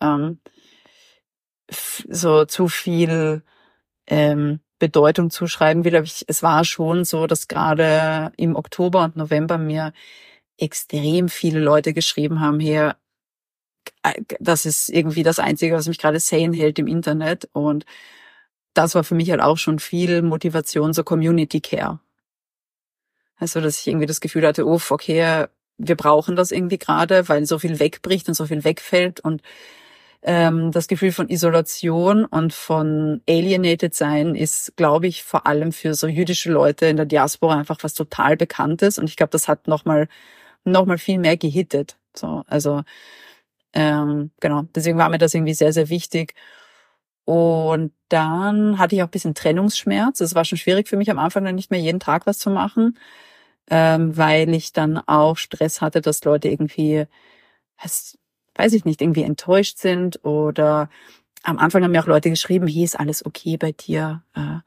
so zu viel Bedeutung zuschreiben will. Aber es war schon so, dass gerade im Oktober und November mir extrem viele Leute geschrieben haben, hier, das ist irgendwie das Einzige, was mich gerade sane hält im Internet. Und das war für mich halt auch schon viel Motivation, so Community Care. Also, dass ich irgendwie das Gefühl hatte, okay, wir brauchen das irgendwie gerade, weil so viel wegbricht und so viel wegfällt und das Gefühl von Isolation und von alienated sein ist, glaube ich, vor allem für so jüdische Leute in der Diaspora einfach was total Bekanntes. Und ich glaube, das hat noch mal viel mehr gehittet. So, also genau. Deswegen war mir das irgendwie sehr, sehr wichtig. Und dann hatte ich auch ein bisschen Trennungsschmerz. Es war schon schwierig für mich am Anfang, dann nicht mehr jeden Tag was zu machen, weil ich dann auch Stress hatte, dass Leute irgendwie weiß ich nicht, irgendwie enttäuscht sind oder am Anfang haben mir auch Leute geschrieben, hey, ist alles okay bei dir?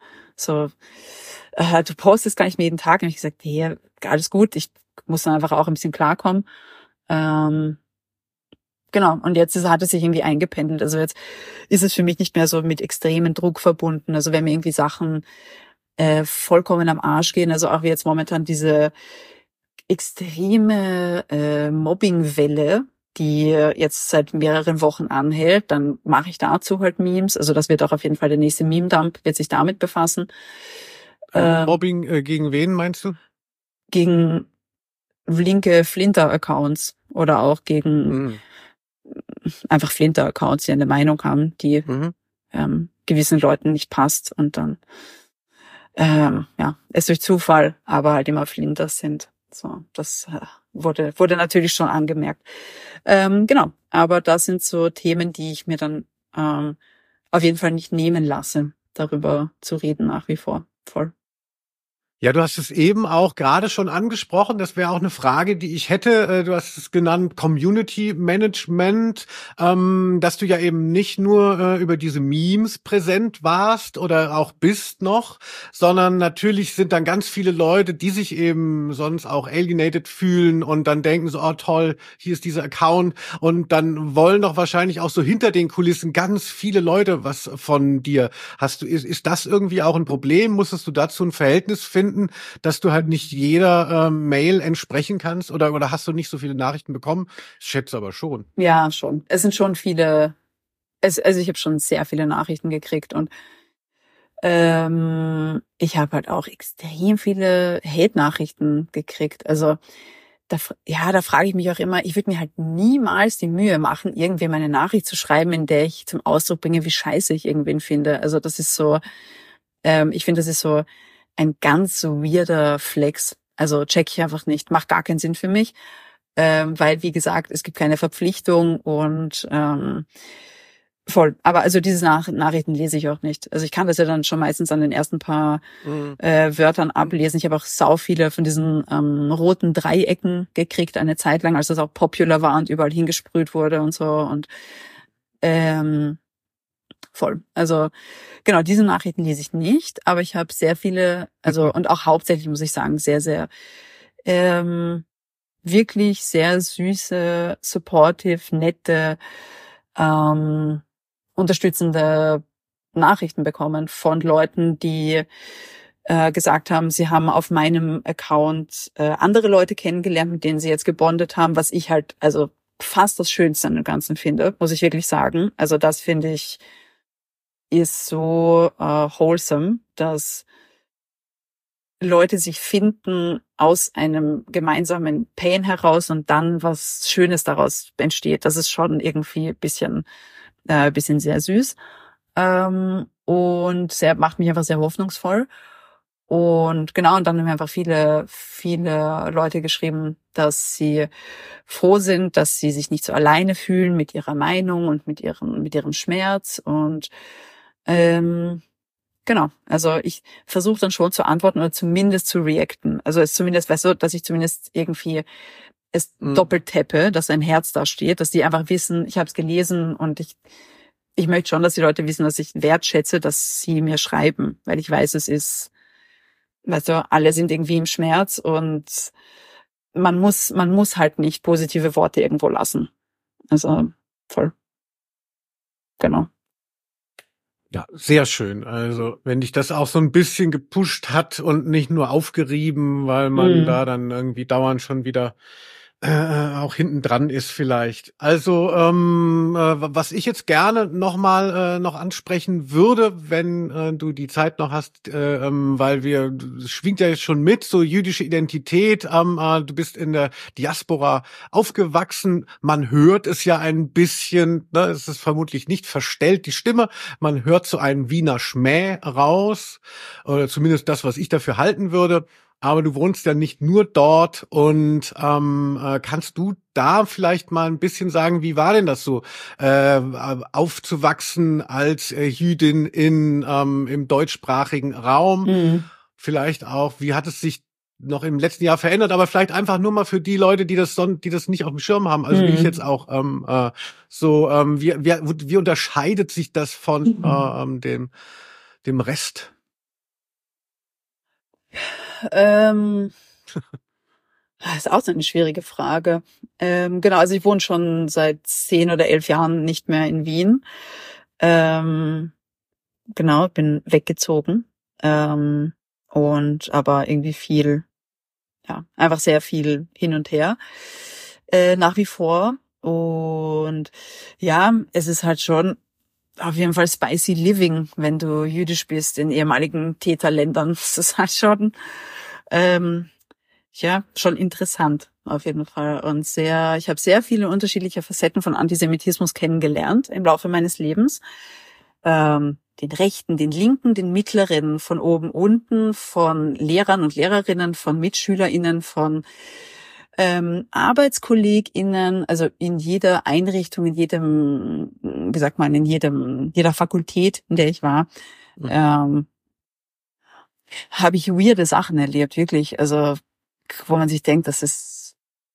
Du postest gar nicht mehr jeden Tag. Und ich gesagt, hey, alles gut, ich muss dann einfach auch ein bisschen klarkommen. Genau, und jetzt hat es sich irgendwie eingependelt. Also jetzt ist es für mich nicht mehr so mit extremen Druck verbunden. Also wenn mir irgendwie Sachen vollkommen am Arsch gehen, also auch wie jetzt momentan diese extreme Mobbingwelle, die jetzt seit mehreren Wochen anhält, dann mache ich dazu halt Memes. Also das wird auch auf jeden Fall der nächste Meme-Dump, wird sich damit befassen. Mobbing gegen wen meinst du? Gegen linke Flinter-Accounts oder auch gegen einfach Flinter-Accounts, die eine Meinung haben, die gewissen Leuten nicht passt und dann es durch Zufall, aber halt immer Flinters sind. So, das wurde natürlich schon angemerkt. Genau, aber das sind so Themen, die ich mir dann auf jeden Fall nicht nehmen lasse. darüber zu reden nach wie vor. Voll. Ja, du hast es eben auch gerade schon angesprochen. Das wäre auch eine Frage, die ich hätte. Du hast es genannt, Community Management, dass du ja eben nicht nur über diese Memes präsent warst oder auch bist noch, sondern natürlich sind dann ganz viele Leute, die sich eben sonst auch alienated fühlen und dann denken so, oh toll, hier ist dieser Account, und dann wollen doch wahrscheinlich auch so hinter den Kulissen ganz viele Leute was von dir. Ist das irgendwie auch ein Problem? Musstest du dazu ein Verhältnis finden, dass du halt nicht jeder Mail entsprechen kannst, oder hast du nicht so viele Nachrichten bekommen? Ich schätze aber schon. Ja, schon. Es sind schon viele, also ich habe schon sehr viele Nachrichten gekriegt und ich habe halt auch extrem viele Hate-Nachrichten gekriegt. Also da frage ich mich auch immer, ich würde mir halt niemals die Mühe machen, irgendwem eine Nachricht zu schreiben, in der ich zum Ausdruck bringe, wie scheiße ich irgendwen finde. Also das ist so, ich finde, das ist so ein ganz so weirder Flex. Also check ich einfach nicht. Macht gar keinen Sinn für mich. Weil, wie gesagt, es gibt keine Verpflichtung und voll. Aber also diese Nachrichten lese ich auch nicht. Also ich kann das ja dann schon meistens an den ersten paar Wörtern ablesen. Ich habe auch sau viele von diesen roten Dreiecken gekriegt eine Zeit lang, als das auch popular war und überall hingesprüht wurde und so. Und voll. Also genau, diese Nachrichten lese ich nicht, aber ich habe sehr viele, also und auch hauptsächlich muss ich sagen, sehr, sehr wirklich sehr süße, supportive, nette, unterstützende Nachrichten bekommen von Leuten, die gesagt haben, sie haben auf meinem Account andere Leute kennengelernt, mit denen sie jetzt gebondet haben, was ich halt also fast das Schönste an dem Ganzen finde, muss ich wirklich sagen. Also das finde ich ist so wholesome, dass Leute sich finden aus einem gemeinsamen Pain heraus und dann was Schönes daraus entsteht. Das ist schon irgendwie ein bisschen sehr süß und macht mich einfach sehr hoffnungsvoll. Und genau, und dann haben mir einfach viele Leute geschrieben, dass sie froh sind, dass sie sich nicht so alleine fühlen mit ihrer Meinung und mit ihrem Schmerz. Und genau, also ich versuche dann schon zu antworten oder zumindest zu reacten. Also es zumindest, weißt du, dass ich zumindest irgendwie es doppelt tappe, dass ein Herz da steht, dass die einfach wissen, ich habe es gelesen und ich möchte schon, dass die Leute wissen, dass ich wertschätze, dass sie mir schreiben, weil ich weiß, es ist, weißt du, alle sind irgendwie im Schmerz und man muss halt nicht positive Worte irgendwo lassen. Also voll. Genau. Ja, sehr schön. Also, wenn dich das auch so ein bisschen gepusht hat und nicht nur aufgerieben, weil man da dann irgendwie dauernd schon wieder auch hinten dran ist vielleicht. Also, was ich jetzt gerne noch ansprechen würde, wenn du die Zeit noch hast, weil das schwingt ja jetzt schon mit, so jüdische Identität, du bist in der Diaspora aufgewachsen, man hört es ja ein bisschen, ne, es ist vermutlich nicht verstellt, die Stimme, man hört so einen Wiener Schmäh raus, oder zumindest das, was ich dafür halten würde. Aber du wohnst ja nicht nur dort, und kannst du da vielleicht mal ein bisschen sagen, wie war denn das so, aufzuwachsen als Jüdin im deutschsprachigen Raum? Vielleicht auch, wie hat es sich noch im letzten Jahr verändert, aber vielleicht einfach nur mal für die Leute, die das nicht auf dem Schirm haben, also wie ich jetzt auch, wie unterscheidet sich das von dem Rest? Das ist auch so eine schwierige Frage. Genau, also ich wohne schon seit 10 oder 11 Jahren nicht mehr in Wien. Genau, bin weggezogen. Und aber irgendwie einfach sehr viel hin und her. Nach wie vor. Und ja, es ist halt schon auf jeden Fall spicy living, wenn du jüdisch bist in ehemaligen Täterländern. Das ist halt schon, schon interessant auf jeden Fall. Und ich habe sehr viele unterschiedliche Facetten von Antisemitismus kennengelernt im Laufe meines Lebens. Den rechten, den linken, den mittleren, von oben, unten, von Lehrern und Lehrerinnen, von MitschülerInnen, von ArbeitskollegInnen, also in jeder Einrichtung, in jedem, wie sagt man, jeder Fakultät, in der ich war, habe ich weirde Sachen erlebt, wirklich. Also, wo man sich denkt, das ist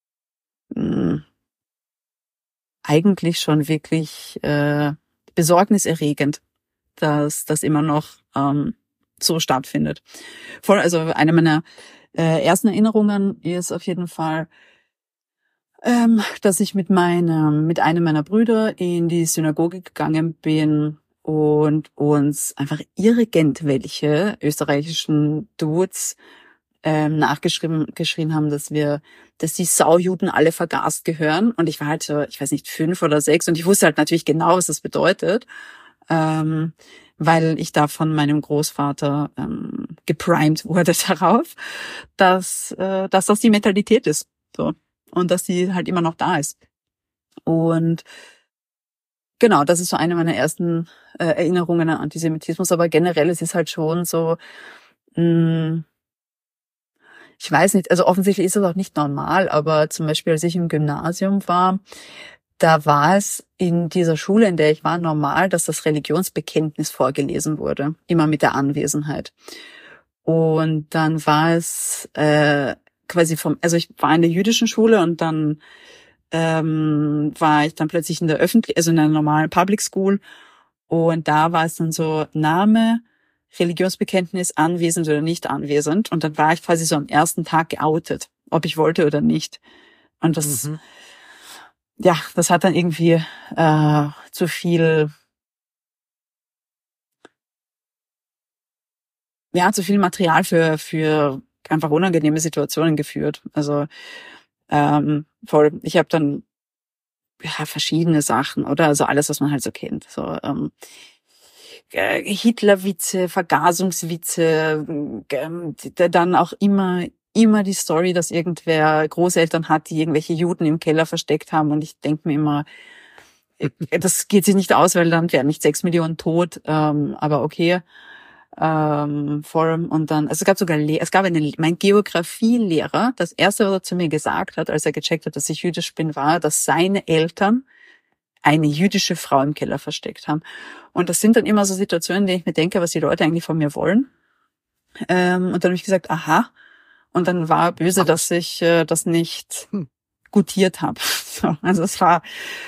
eigentlich schon wirklich besorgniserregend, dass das immer noch so stattfindet. Also eine meiner ersten Erinnerungen ist auf jeden Fall, dass ich mit einem meiner Brüder in die Synagoge gegangen bin und uns einfach irgendwelche österreichischen Dudes geschrien haben, dass die Saujuden alle vergast gehören. Und ich war halt so, ich weiß nicht, 5 oder 6 und ich wusste halt natürlich genau, was das bedeutet, weil ich da von meinem Großvater geprimed wurde darauf, dass das die Mentalität ist, so, und dass die halt immer noch da ist. Und genau, das ist so eine meiner ersten Erinnerungen an Antisemitismus. Aber generell, es ist halt schon so, ich weiß nicht, also offensichtlich ist es auch nicht normal, aber zum Beispiel, als ich im Gymnasium war, da war es in dieser Schule, in der ich war, normal, dass das Religionsbekenntnis vorgelesen wurde, immer mit der Anwesenheit. Und dann war es quasi also ich war in der jüdischen Schule und dann war ich dann plötzlich in der also in einer normalen Public School und da war es dann so Name, Religionsbekenntnis, anwesend oder nicht anwesend. Und dann war ich quasi so am ersten Tag geoutet, ob ich wollte oder nicht. Und das, das hat dann irgendwie zu viel Material für einfach unangenehme Situationen geführt. Also voll. Ich habe dann verschiedene Sachen, oder? Also alles, was man halt so kennt. So Hitlerwitze, Vergasungswitze, dann auch immer die Story, dass irgendwer Großeltern hat, die irgendwelche Juden im Keller versteckt haben. Und ich denke mir immer, das geht sich nicht aus, weil dann wären nicht 6 Millionen tot. Aber okay. Und dann, also mein Geografielehrer, das erste, was er zu mir gesagt hat, als er gecheckt hat, dass ich jüdisch bin, war, dass seine Eltern eine jüdische Frau im Keller versteckt haben. Und das sind dann immer so Situationen, in denen ich mir denke, was die Leute eigentlich von mir wollen. Und dann habe ich gesagt, aha. Und dann war er böse, dass ich das nicht gutiert habe. So, also es war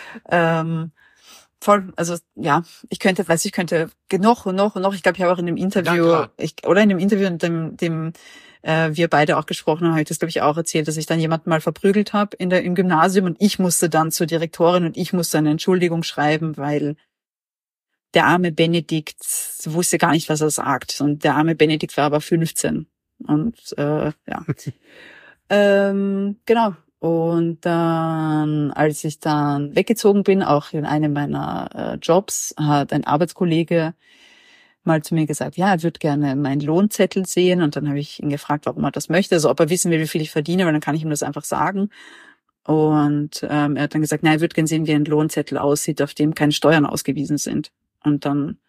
voll, also ja, ich könnte noch. Ich glaube, ich habe auch in dem Interview, in dem wir beide auch gesprochen haben, habe ich das, glaube ich, auch erzählt, dass ich dann jemanden mal verprügelt habe im Gymnasium und ich musste dann zur Direktorin und ich musste eine Entschuldigung schreiben, weil der arme Benedikt wusste gar nicht, was er sagt. Und der arme Benedikt war aber 15. Und genau. Und dann, als ich dann weggezogen bin, auch in einem meiner Jobs, hat ein Arbeitskollege mal zu mir gesagt, ja, er würde gerne meinen Lohnzettel sehen. Und dann habe ich ihn gefragt, warum er das möchte, also ob er wissen will, wie viel ich verdiene, weil dann kann ich ihm das einfach sagen. Und er hat dann gesagt, na, er würde gerne sehen, wie ein Lohnzettel aussieht, auf dem keine Steuern ausgewiesen sind. Und dann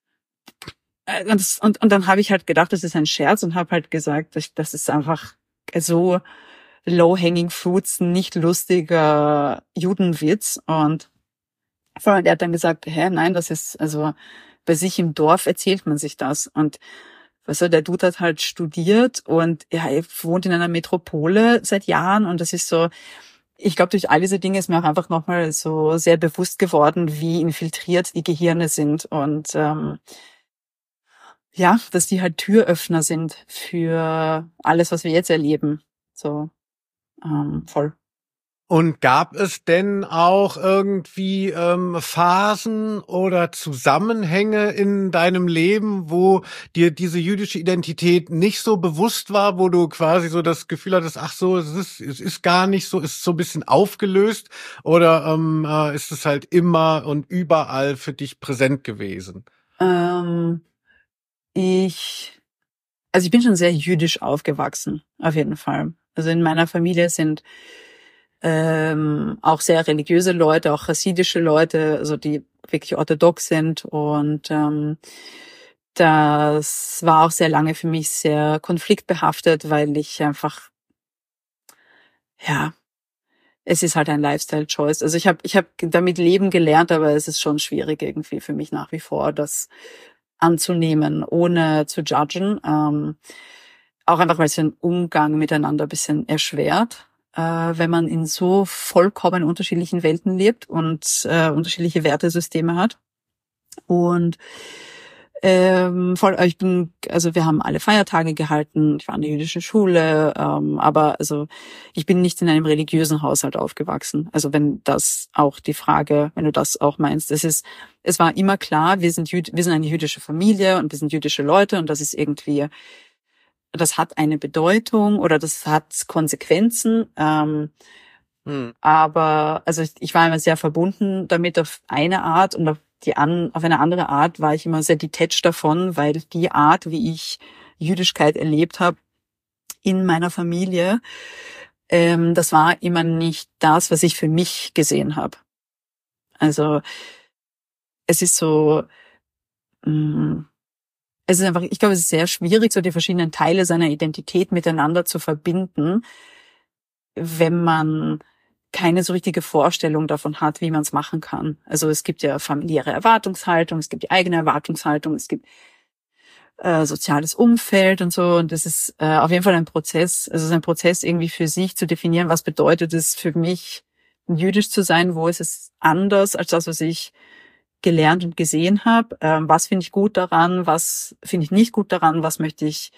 und dann habe ich halt gedacht, das ist ein Scherz und habe halt gesagt, das ist einfach so low-hanging fruits, nicht lustiger Judenwitz. Und er hat dann gesagt, nein, das ist, also bei sich im Dorf erzählt man sich das. Und weißt du, der Dude hat halt studiert und er wohnt in einer Metropole seit Jahren und das ist so, ich glaube, durch all diese Dinge ist mir auch einfach nochmal so sehr bewusst geworden, wie infiltriert die Gehirne sind und dass die halt Türöffner sind für alles, was wir jetzt erleben. So, voll. Und gab es denn auch irgendwie Phasen oder Zusammenhänge in deinem Leben, wo dir diese jüdische Identität nicht so bewusst war, wo du quasi so das Gefühl hattest, ach so, es ist gar nicht so, ist so ein bisschen aufgelöst, oder ist es halt immer und überall für dich präsent gewesen? Ich bin schon sehr jüdisch aufgewachsen, auf jeden Fall. Also in meiner Familie sind auch sehr religiöse Leute, auch chassidische Leute, also die wirklich orthodox sind. Und das war auch sehr lange für mich sehr konfliktbehaftet, weil ich einfach, es ist halt ein Lifestyle-Choice. Also ich hab damit leben gelernt, aber es ist schon schwierig irgendwie für mich nach wie vor, das anzunehmen, ohne zu judgen. Auch einfach, weil es den Umgang miteinander ein bisschen erschwert, wenn man in so vollkommen unterschiedlichen Welten lebt und unterschiedliche Wertesysteme hat. Und wir haben alle Feiertage gehalten, ich war in der jüdischen Schule, aber also ich bin nicht in einem religiösen Haushalt aufgewachsen. Also wenn du das auch meinst, es war immer klar, wir sind eine jüdische Familie und wir sind jüdische Leute und das ist irgendwie, das hat eine Bedeutung oder das hat Konsequenzen. Aber also ich war immer sehr verbunden damit auf eine Art und auf eine andere Art war ich immer sehr detached davon, weil die Art, wie ich Jüdischkeit erlebt habe in meiner Familie, das war immer nicht das, was ich für mich gesehen habe. Also es ist so, es ist einfach, ich glaube, es ist sehr schwierig, so die verschiedenen Teile seiner Identität miteinander zu verbinden, wenn man keine so richtige Vorstellung davon hat, wie man es machen kann. Also es gibt ja familiäre Erwartungshaltung, es gibt die eigene Erwartungshaltung, es gibt soziales Umfeld und so. Und das ist auf jeden Fall ein Prozess. Also es ist ein Prozess, irgendwie für sich zu definieren, was bedeutet es für mich, jüdisch zu sein, wo ist es anders als das, was ich gelernt und gesehen habe. Was finde ich gut daran, was finde ich nicht gut daran, was möchte ich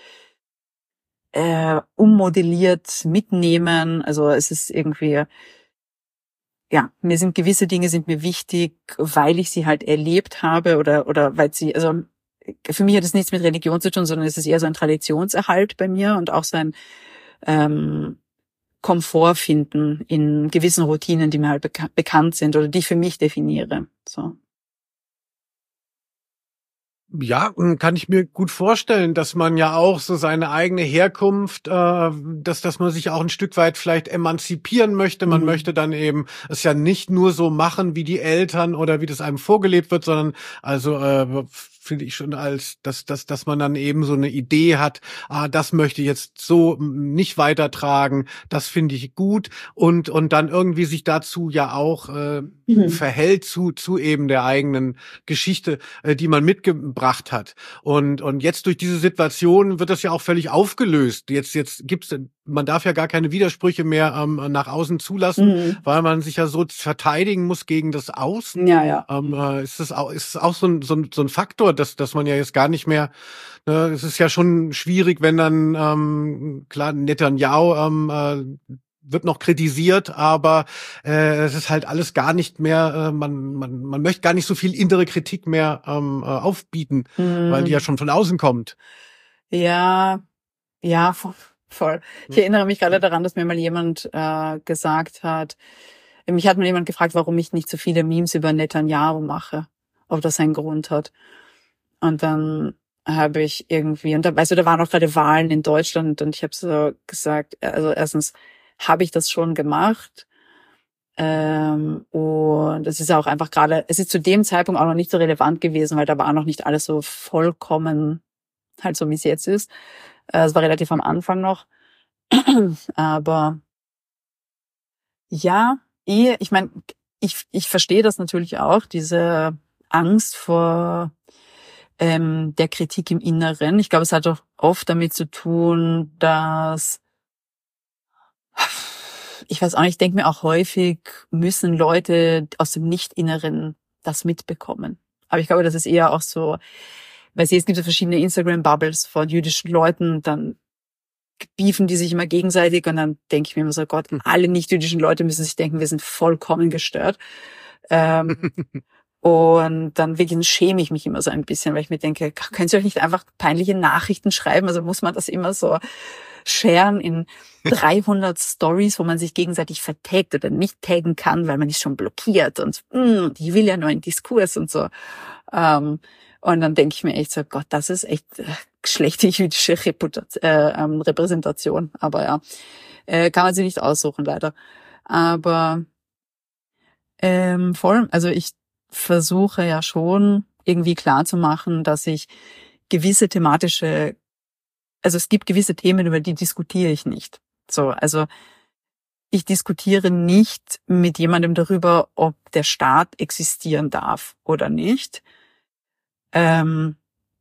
ummodelliert mitnehmen. Also es ist irgendwie, ja, gewisse Dinge sind mir wichtig, weil ich sie halt erlebt habe oder weil sie, also für mich hat es nichts mit Religion zu tun, sondern es ist eher so ein Traditionserhalt bei mir und auch so ein Komfort finden in gewissen Routinen, die mir halt bekannt sind oder die ich für mich definiere. So. Ja, kann ich mir gut vorstellen, dass man ja auch so seine eigene Herkunft, dass man sich auch ein Stück weit vielleicht emanzipieren möchte. Man möchte dann eben es ja nicht nur so machen wie die Eltern oder wie das einem vorgelebt wird, sondern also finde ich schon dass man dann eben so eine Idee hat, das möchte ich jetzt so nicht weitertragen, das finde ich gut und dann irgendwie sich dazu ja auch verhält zu eben der eigenen Geschichte, die man mitgebracht hat. Und jetzt durch diese Situation wird das ja auch völlig aufgelöst. Jetzt gibt's, man darf ja gar keine Widersprüche mehr nach außen zulassen, weil man sich ja so verteidigen muss gegen das Außen. Ja. Ist es auch so ein Faktor, dass man ja jetzt gar nicht mehr, ne, es ist ja schon schwierig, wenn dann klar Netanyahu wird noch kritisiert, aber es ist halt alles gar nicht mehr, man möchte gar nicht so viel innere Kritik mehr aufbieten, weil die ja schon von außen kommt. Ja, voll. Ich erinnere mich gerade daran, dass mir mal jemand gesagt hat, mich hat mal jemand gefragt, warum ich nicht so viele Memes über Netanyahu mache, ob das einen Grund hat. Und dann habe ich irgendwie, und da, weißt du, da waren auch gerade Wahlen in Deutschland und ich habe so gesagt, also erstens habe ich das schon gemacht und es ist auch einfach gerade, es ist zu dem Zeitpunkt auch noch nicht so relevant gewesen, weil da war noch nicht alles so vollkommen halt so, wie es jetzt ist. Es war relativ am Anfang noch. Aber ja, ich meine, ich verstehe das natürlich auch, diese Angst vor der Kritik im Inneren. Ich glaube, es hat auch oft damit zu tun, dass, ich weiß auch nicht, ich denke mir auch häufig, müssen Leute aus dem Nicht-Inneren das mitbekommen. Aber ich glaube, das ist eher auch so, weil es gibt so verschiedene Instagram-Bubbles von jüdischen Leuten, dann beefen die sich immer gegenseitig und dann denke ich mir immer so, Gott, alle nicht-jüdischen Leute müssen sich denken, wir sind vollkommen gestört. Und dann wirklich schäme ich mich immer so ein bisschen, weil ich mir denke, könnt ihr euch nicht einfach peinliche Nachrichten schreiben? Also muss man das immer so sharen in 300 Stories, wo man sich gegenseitig vertaggt oder nicht taggen kann, weil man ist schon blockiert und ich will ja nur einen Diskurs und so. Und dann denke ich mir echt so, Gott, das ist echt schlechte jüdische Repräsentation. Aber ja, kann man sich nicht aussuchen, leider. Aber vor allem, also ich versuche ja schon irgendwie klar zu machen, dass ich gewisse also es gibt gewisse Themen, über die diskutiere ich nicht. So, also ich diskutiere nicht mit jemandem darüber, ob der Staat existieren darf oder nicht.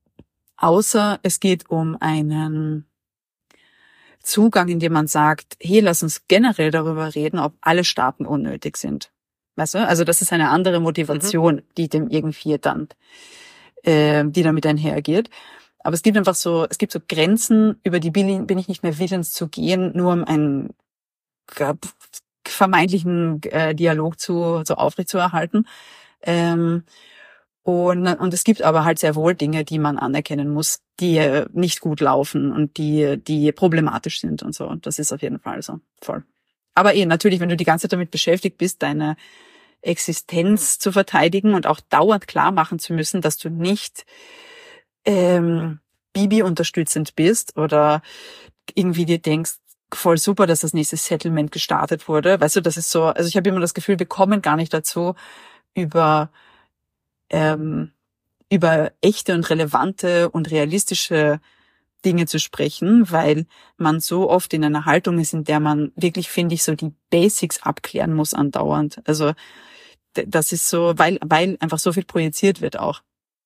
Außer es geht um einen Zugang, in dem man sagt, hey, lass uns generell darüber reden, ob alle Staaten unnötig sind. Weißt du? Also das ist eine andere Motivation, die dem irgendwie dann, die damit einhergeht. Aber es gibt einfach so, es gibt so Grenzen, über die bin ich nicht mehr willens zu gehen, nur um einen vermeintlichen Dialog so aufrechtzuerhalten. Und es gibt aber halt sehr wohl Dinge, die man anerkennen muss, die nicht gut laufen und die problematisch sind und so. Und das ist auf jeden Fall so, voll. Aber natürlich, wenn du die ganze Zeit damit beschäftigt bist, deine Existenz zu verteidigen und auch dauernd klar machen zu müssen, dass du nicht Bibi unterstützend bist oder irgendwie dir denkst, voll super, dass das nächste Settlement gestartet wurde. Weißt du, das ist so, also ich habe immer das Gefühl, wir kommen gar nicht dazu, über echte und relevante und realistische Dinge zu sprechen, weil man so oft in einer Haltung ist, in der man wirklich, finde ich, so die Basics abklären muss andauernd. Also das ist so, weil einfach so viel projiziert wird auch.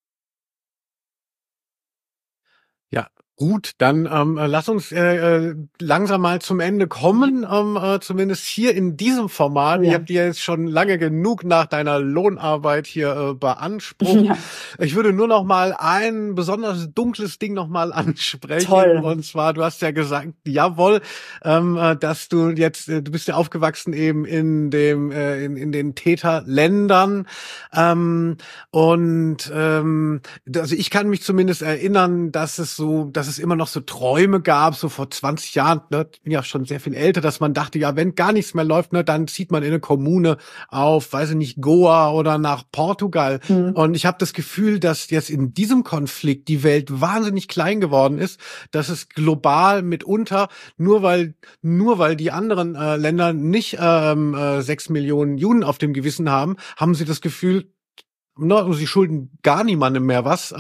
Ja, gut, dann lass uns langsam mal zum Ende kommen, zumindest hier in diesem Format. Ja. Ich habe dir jetzt schon lange genug nach deiner Lohnarbeit hier beansprucht. Ja. Ich würde nur noch mal ein besonders dunkles Ding noch mal ansprechen. Toll. Und zwar, du hast ja gesagt, jawohl, dass du jetzt, du bist ja aufgewachsen eben in den Täterländern. Also ich kann mich zumindest erinnern, dass es immer noch so Träume gab, so vor 20 Jahren, ne, ich bin ja schon sehr viel älter, dass man dachte, ja, wenn gar nichts mehr läuft, ne, dann zieht man in eine Kommune auf, weiß ich nicht, Goa oder nach Portugal. Mhm. Und ich habe das Gefühl, dass jetzt in diesem Konflikt die Welt wahnsinnig klein geworden ist, dass es global mitunter, nur weil die anderen Länder nicht 6 Millionen Juden auf dem Gewissen haben sie das Gefühl, sie schulden gar niemandem mehr was.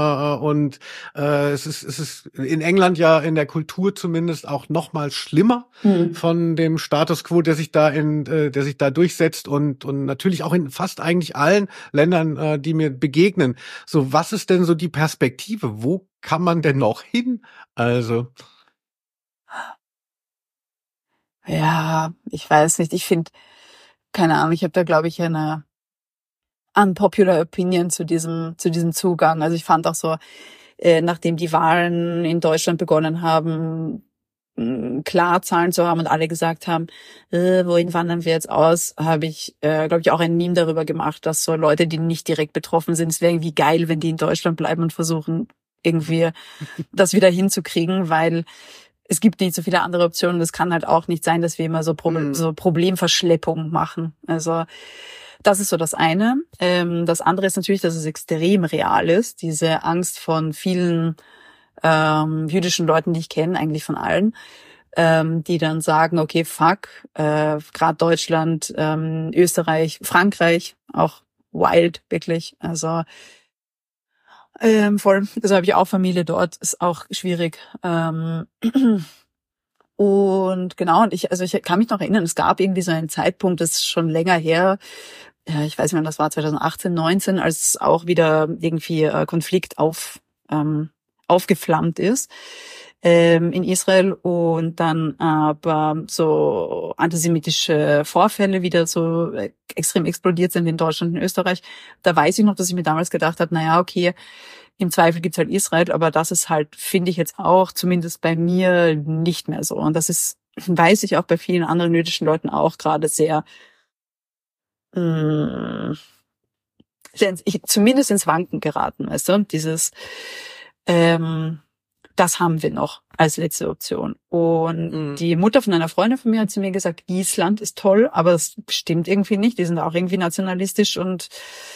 Es ist in England ja in der Kultur zumindest auch noch mal schlimmer von dem Status quo, der sich da durchsetzt und natürlich auch in fast eigentlich allen Ländern, die mir begegnen. So, was ist denn so die Perspektive? Wo kann man denn noch hin? Also. Ja, ich weiß nicht. Ich finde, keine Ahnung, ich habe da, glaube ich, eine unpopular Opinion zu diesem Zugang. Also ich fand auch so, nachdem die Wahlen in Deutschland begonnen haben, klar Zahlen zu haben und alle gesagt haben, wohin wandern wir jetzt aus, habe ich, glaube ich, auch ein Meme darüber gemacht, dass so Leute, die nicht direkt betroffen sind, es wäre irgendwie geil, wenn die in Deutschland bleiben und versuchen, irgendwie das wieder hinzukriegen, weil es gibt nicht so viele andere Optionen. Es kann halt auch nicht sein, dass wir immer so Problemverschleppung machen. Also das ist so das eine. Das andere ist natürlich, dass es extrem real ist. Diese Angst von vielen jüdischen Leuten, die ich kenne, eigentlich von allen, die dann sagen, okay, fuck, gerade Deutschland, Österreich, Frankreich, auch wild, wirklich. Also voll. Also habe ich auch Familie dort, ist auch schwierig. Und genau, und ich kann mich noch erinnern, es gab irgendwie so einen Zeitpunkt, das ist schon länger her, ja, ich weiß nicht, wann das war, 2018, 19, als auch wieder irgendwie Konflikt aufgeflammt ist in Israel und dann aber so antisemitische Vorfälle wieder so extrem explodiert sind in Deutschland und Österreich. Da weiß ich noch, dass ich mir damals gedacht habe, naja, okay, im Zweifel gibt's halt Israel, aber das ist halt, finde ich jetzt auch, zumindest bei mir, nicht mehr so. Und das ist, weiß ich auch bei vielen anderen jüdischen Leuten auch gerade sehr, zumindest ins Wanken geraten, weißt du? Dieses, das haben wir noch als letzte Option. Und die Mutter von einer Freundin von mir hat zu mir gesagt, Island ist toll, aber das stimmt irgendwie nicht. Die sind auch irgendwie nationalistisch und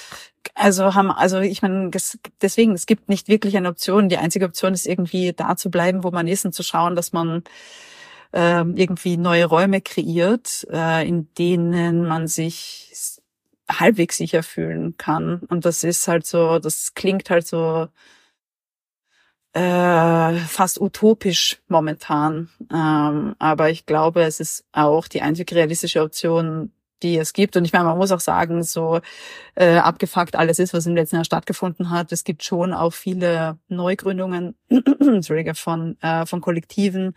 ich meine, deswegen, es gibt nicht wirklich eine Option. Die einzige Option ist irgendwie da zu bleiben, wo man ist und zu schauen, dass man irgendwie neue Räume kreiert, in denen man sich halbwegs sicher fühlen kann. Und das ist halt so, das klingt halt so fast utopisch momentan. Aber ich glaube, es ist auch die einzig realistische Option, die es gibt. Und ich meine, man muss auch sagen, so abgefuckt alles ist, was im letzten Jahr stattgefunden hat. Es gibt schon auch viele Neugründungen von Kollektiven,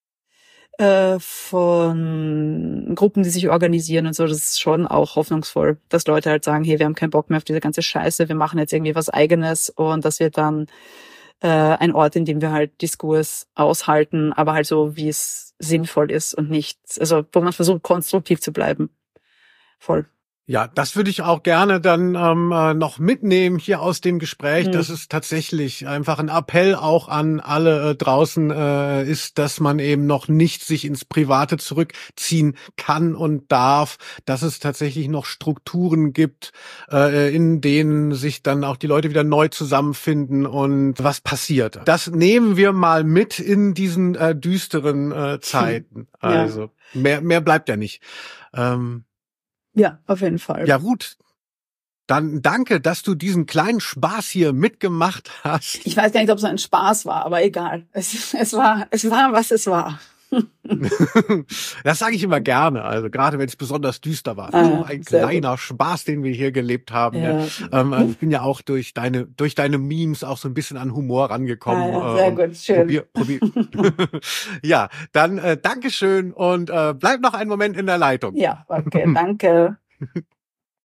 von Gruppen, die sich organisieren und so. Das ist schon auch hoffnungsvoll, dass Leute halt sagen, hey, wir haben keinen Bock mehr auf diese ganze Scheiße, wir machen jetzt irgendwie was Eigenes, und das wird dann ein Ort, in dem wir halt Diskurs aushalten, aber halt so, wie es sinnvoll ist und nicht, also wo man versucht, konstruktiv zu bleiben. Voll. Ja, das würde ich auch gerne dann noch mitnehmen hier aus dem Gespräch, dass es tatsächlich einfach ein Appell auch an alle draußen ist, dass man eben noch nicht sich ins Private zurückziehen kann und darf, dass es tatsächlich noch Strukturen gibt, in denen sich dann auch die Leute wieder neu zusammenfinden und was passiert. Das nehmen wir mal mit in diesen düsteren Zeiten. Also mehr bleibt ja nicht. Ja, auf jeden Fall. Ja, gut. Dann danke, dass du diesen kleinen Spaß hier mitgemacht hast. Ich weiß gar nicht, ob es ein Spaß war, aber egal. Es war, was es war. Das sage ich immer gerne, also gerade wenn es besonders düster war. So ein kleiner Spaß, den wir hier gelebt haben. Ja. Ich bin ja auch durch deine Memes auch so ein bisschen an Humor rangekommen. Sehr gut, schön. Probier. Ja, dann Dankeschön und bleib noch einen Moment in der Leitung. Ja, okay, danke.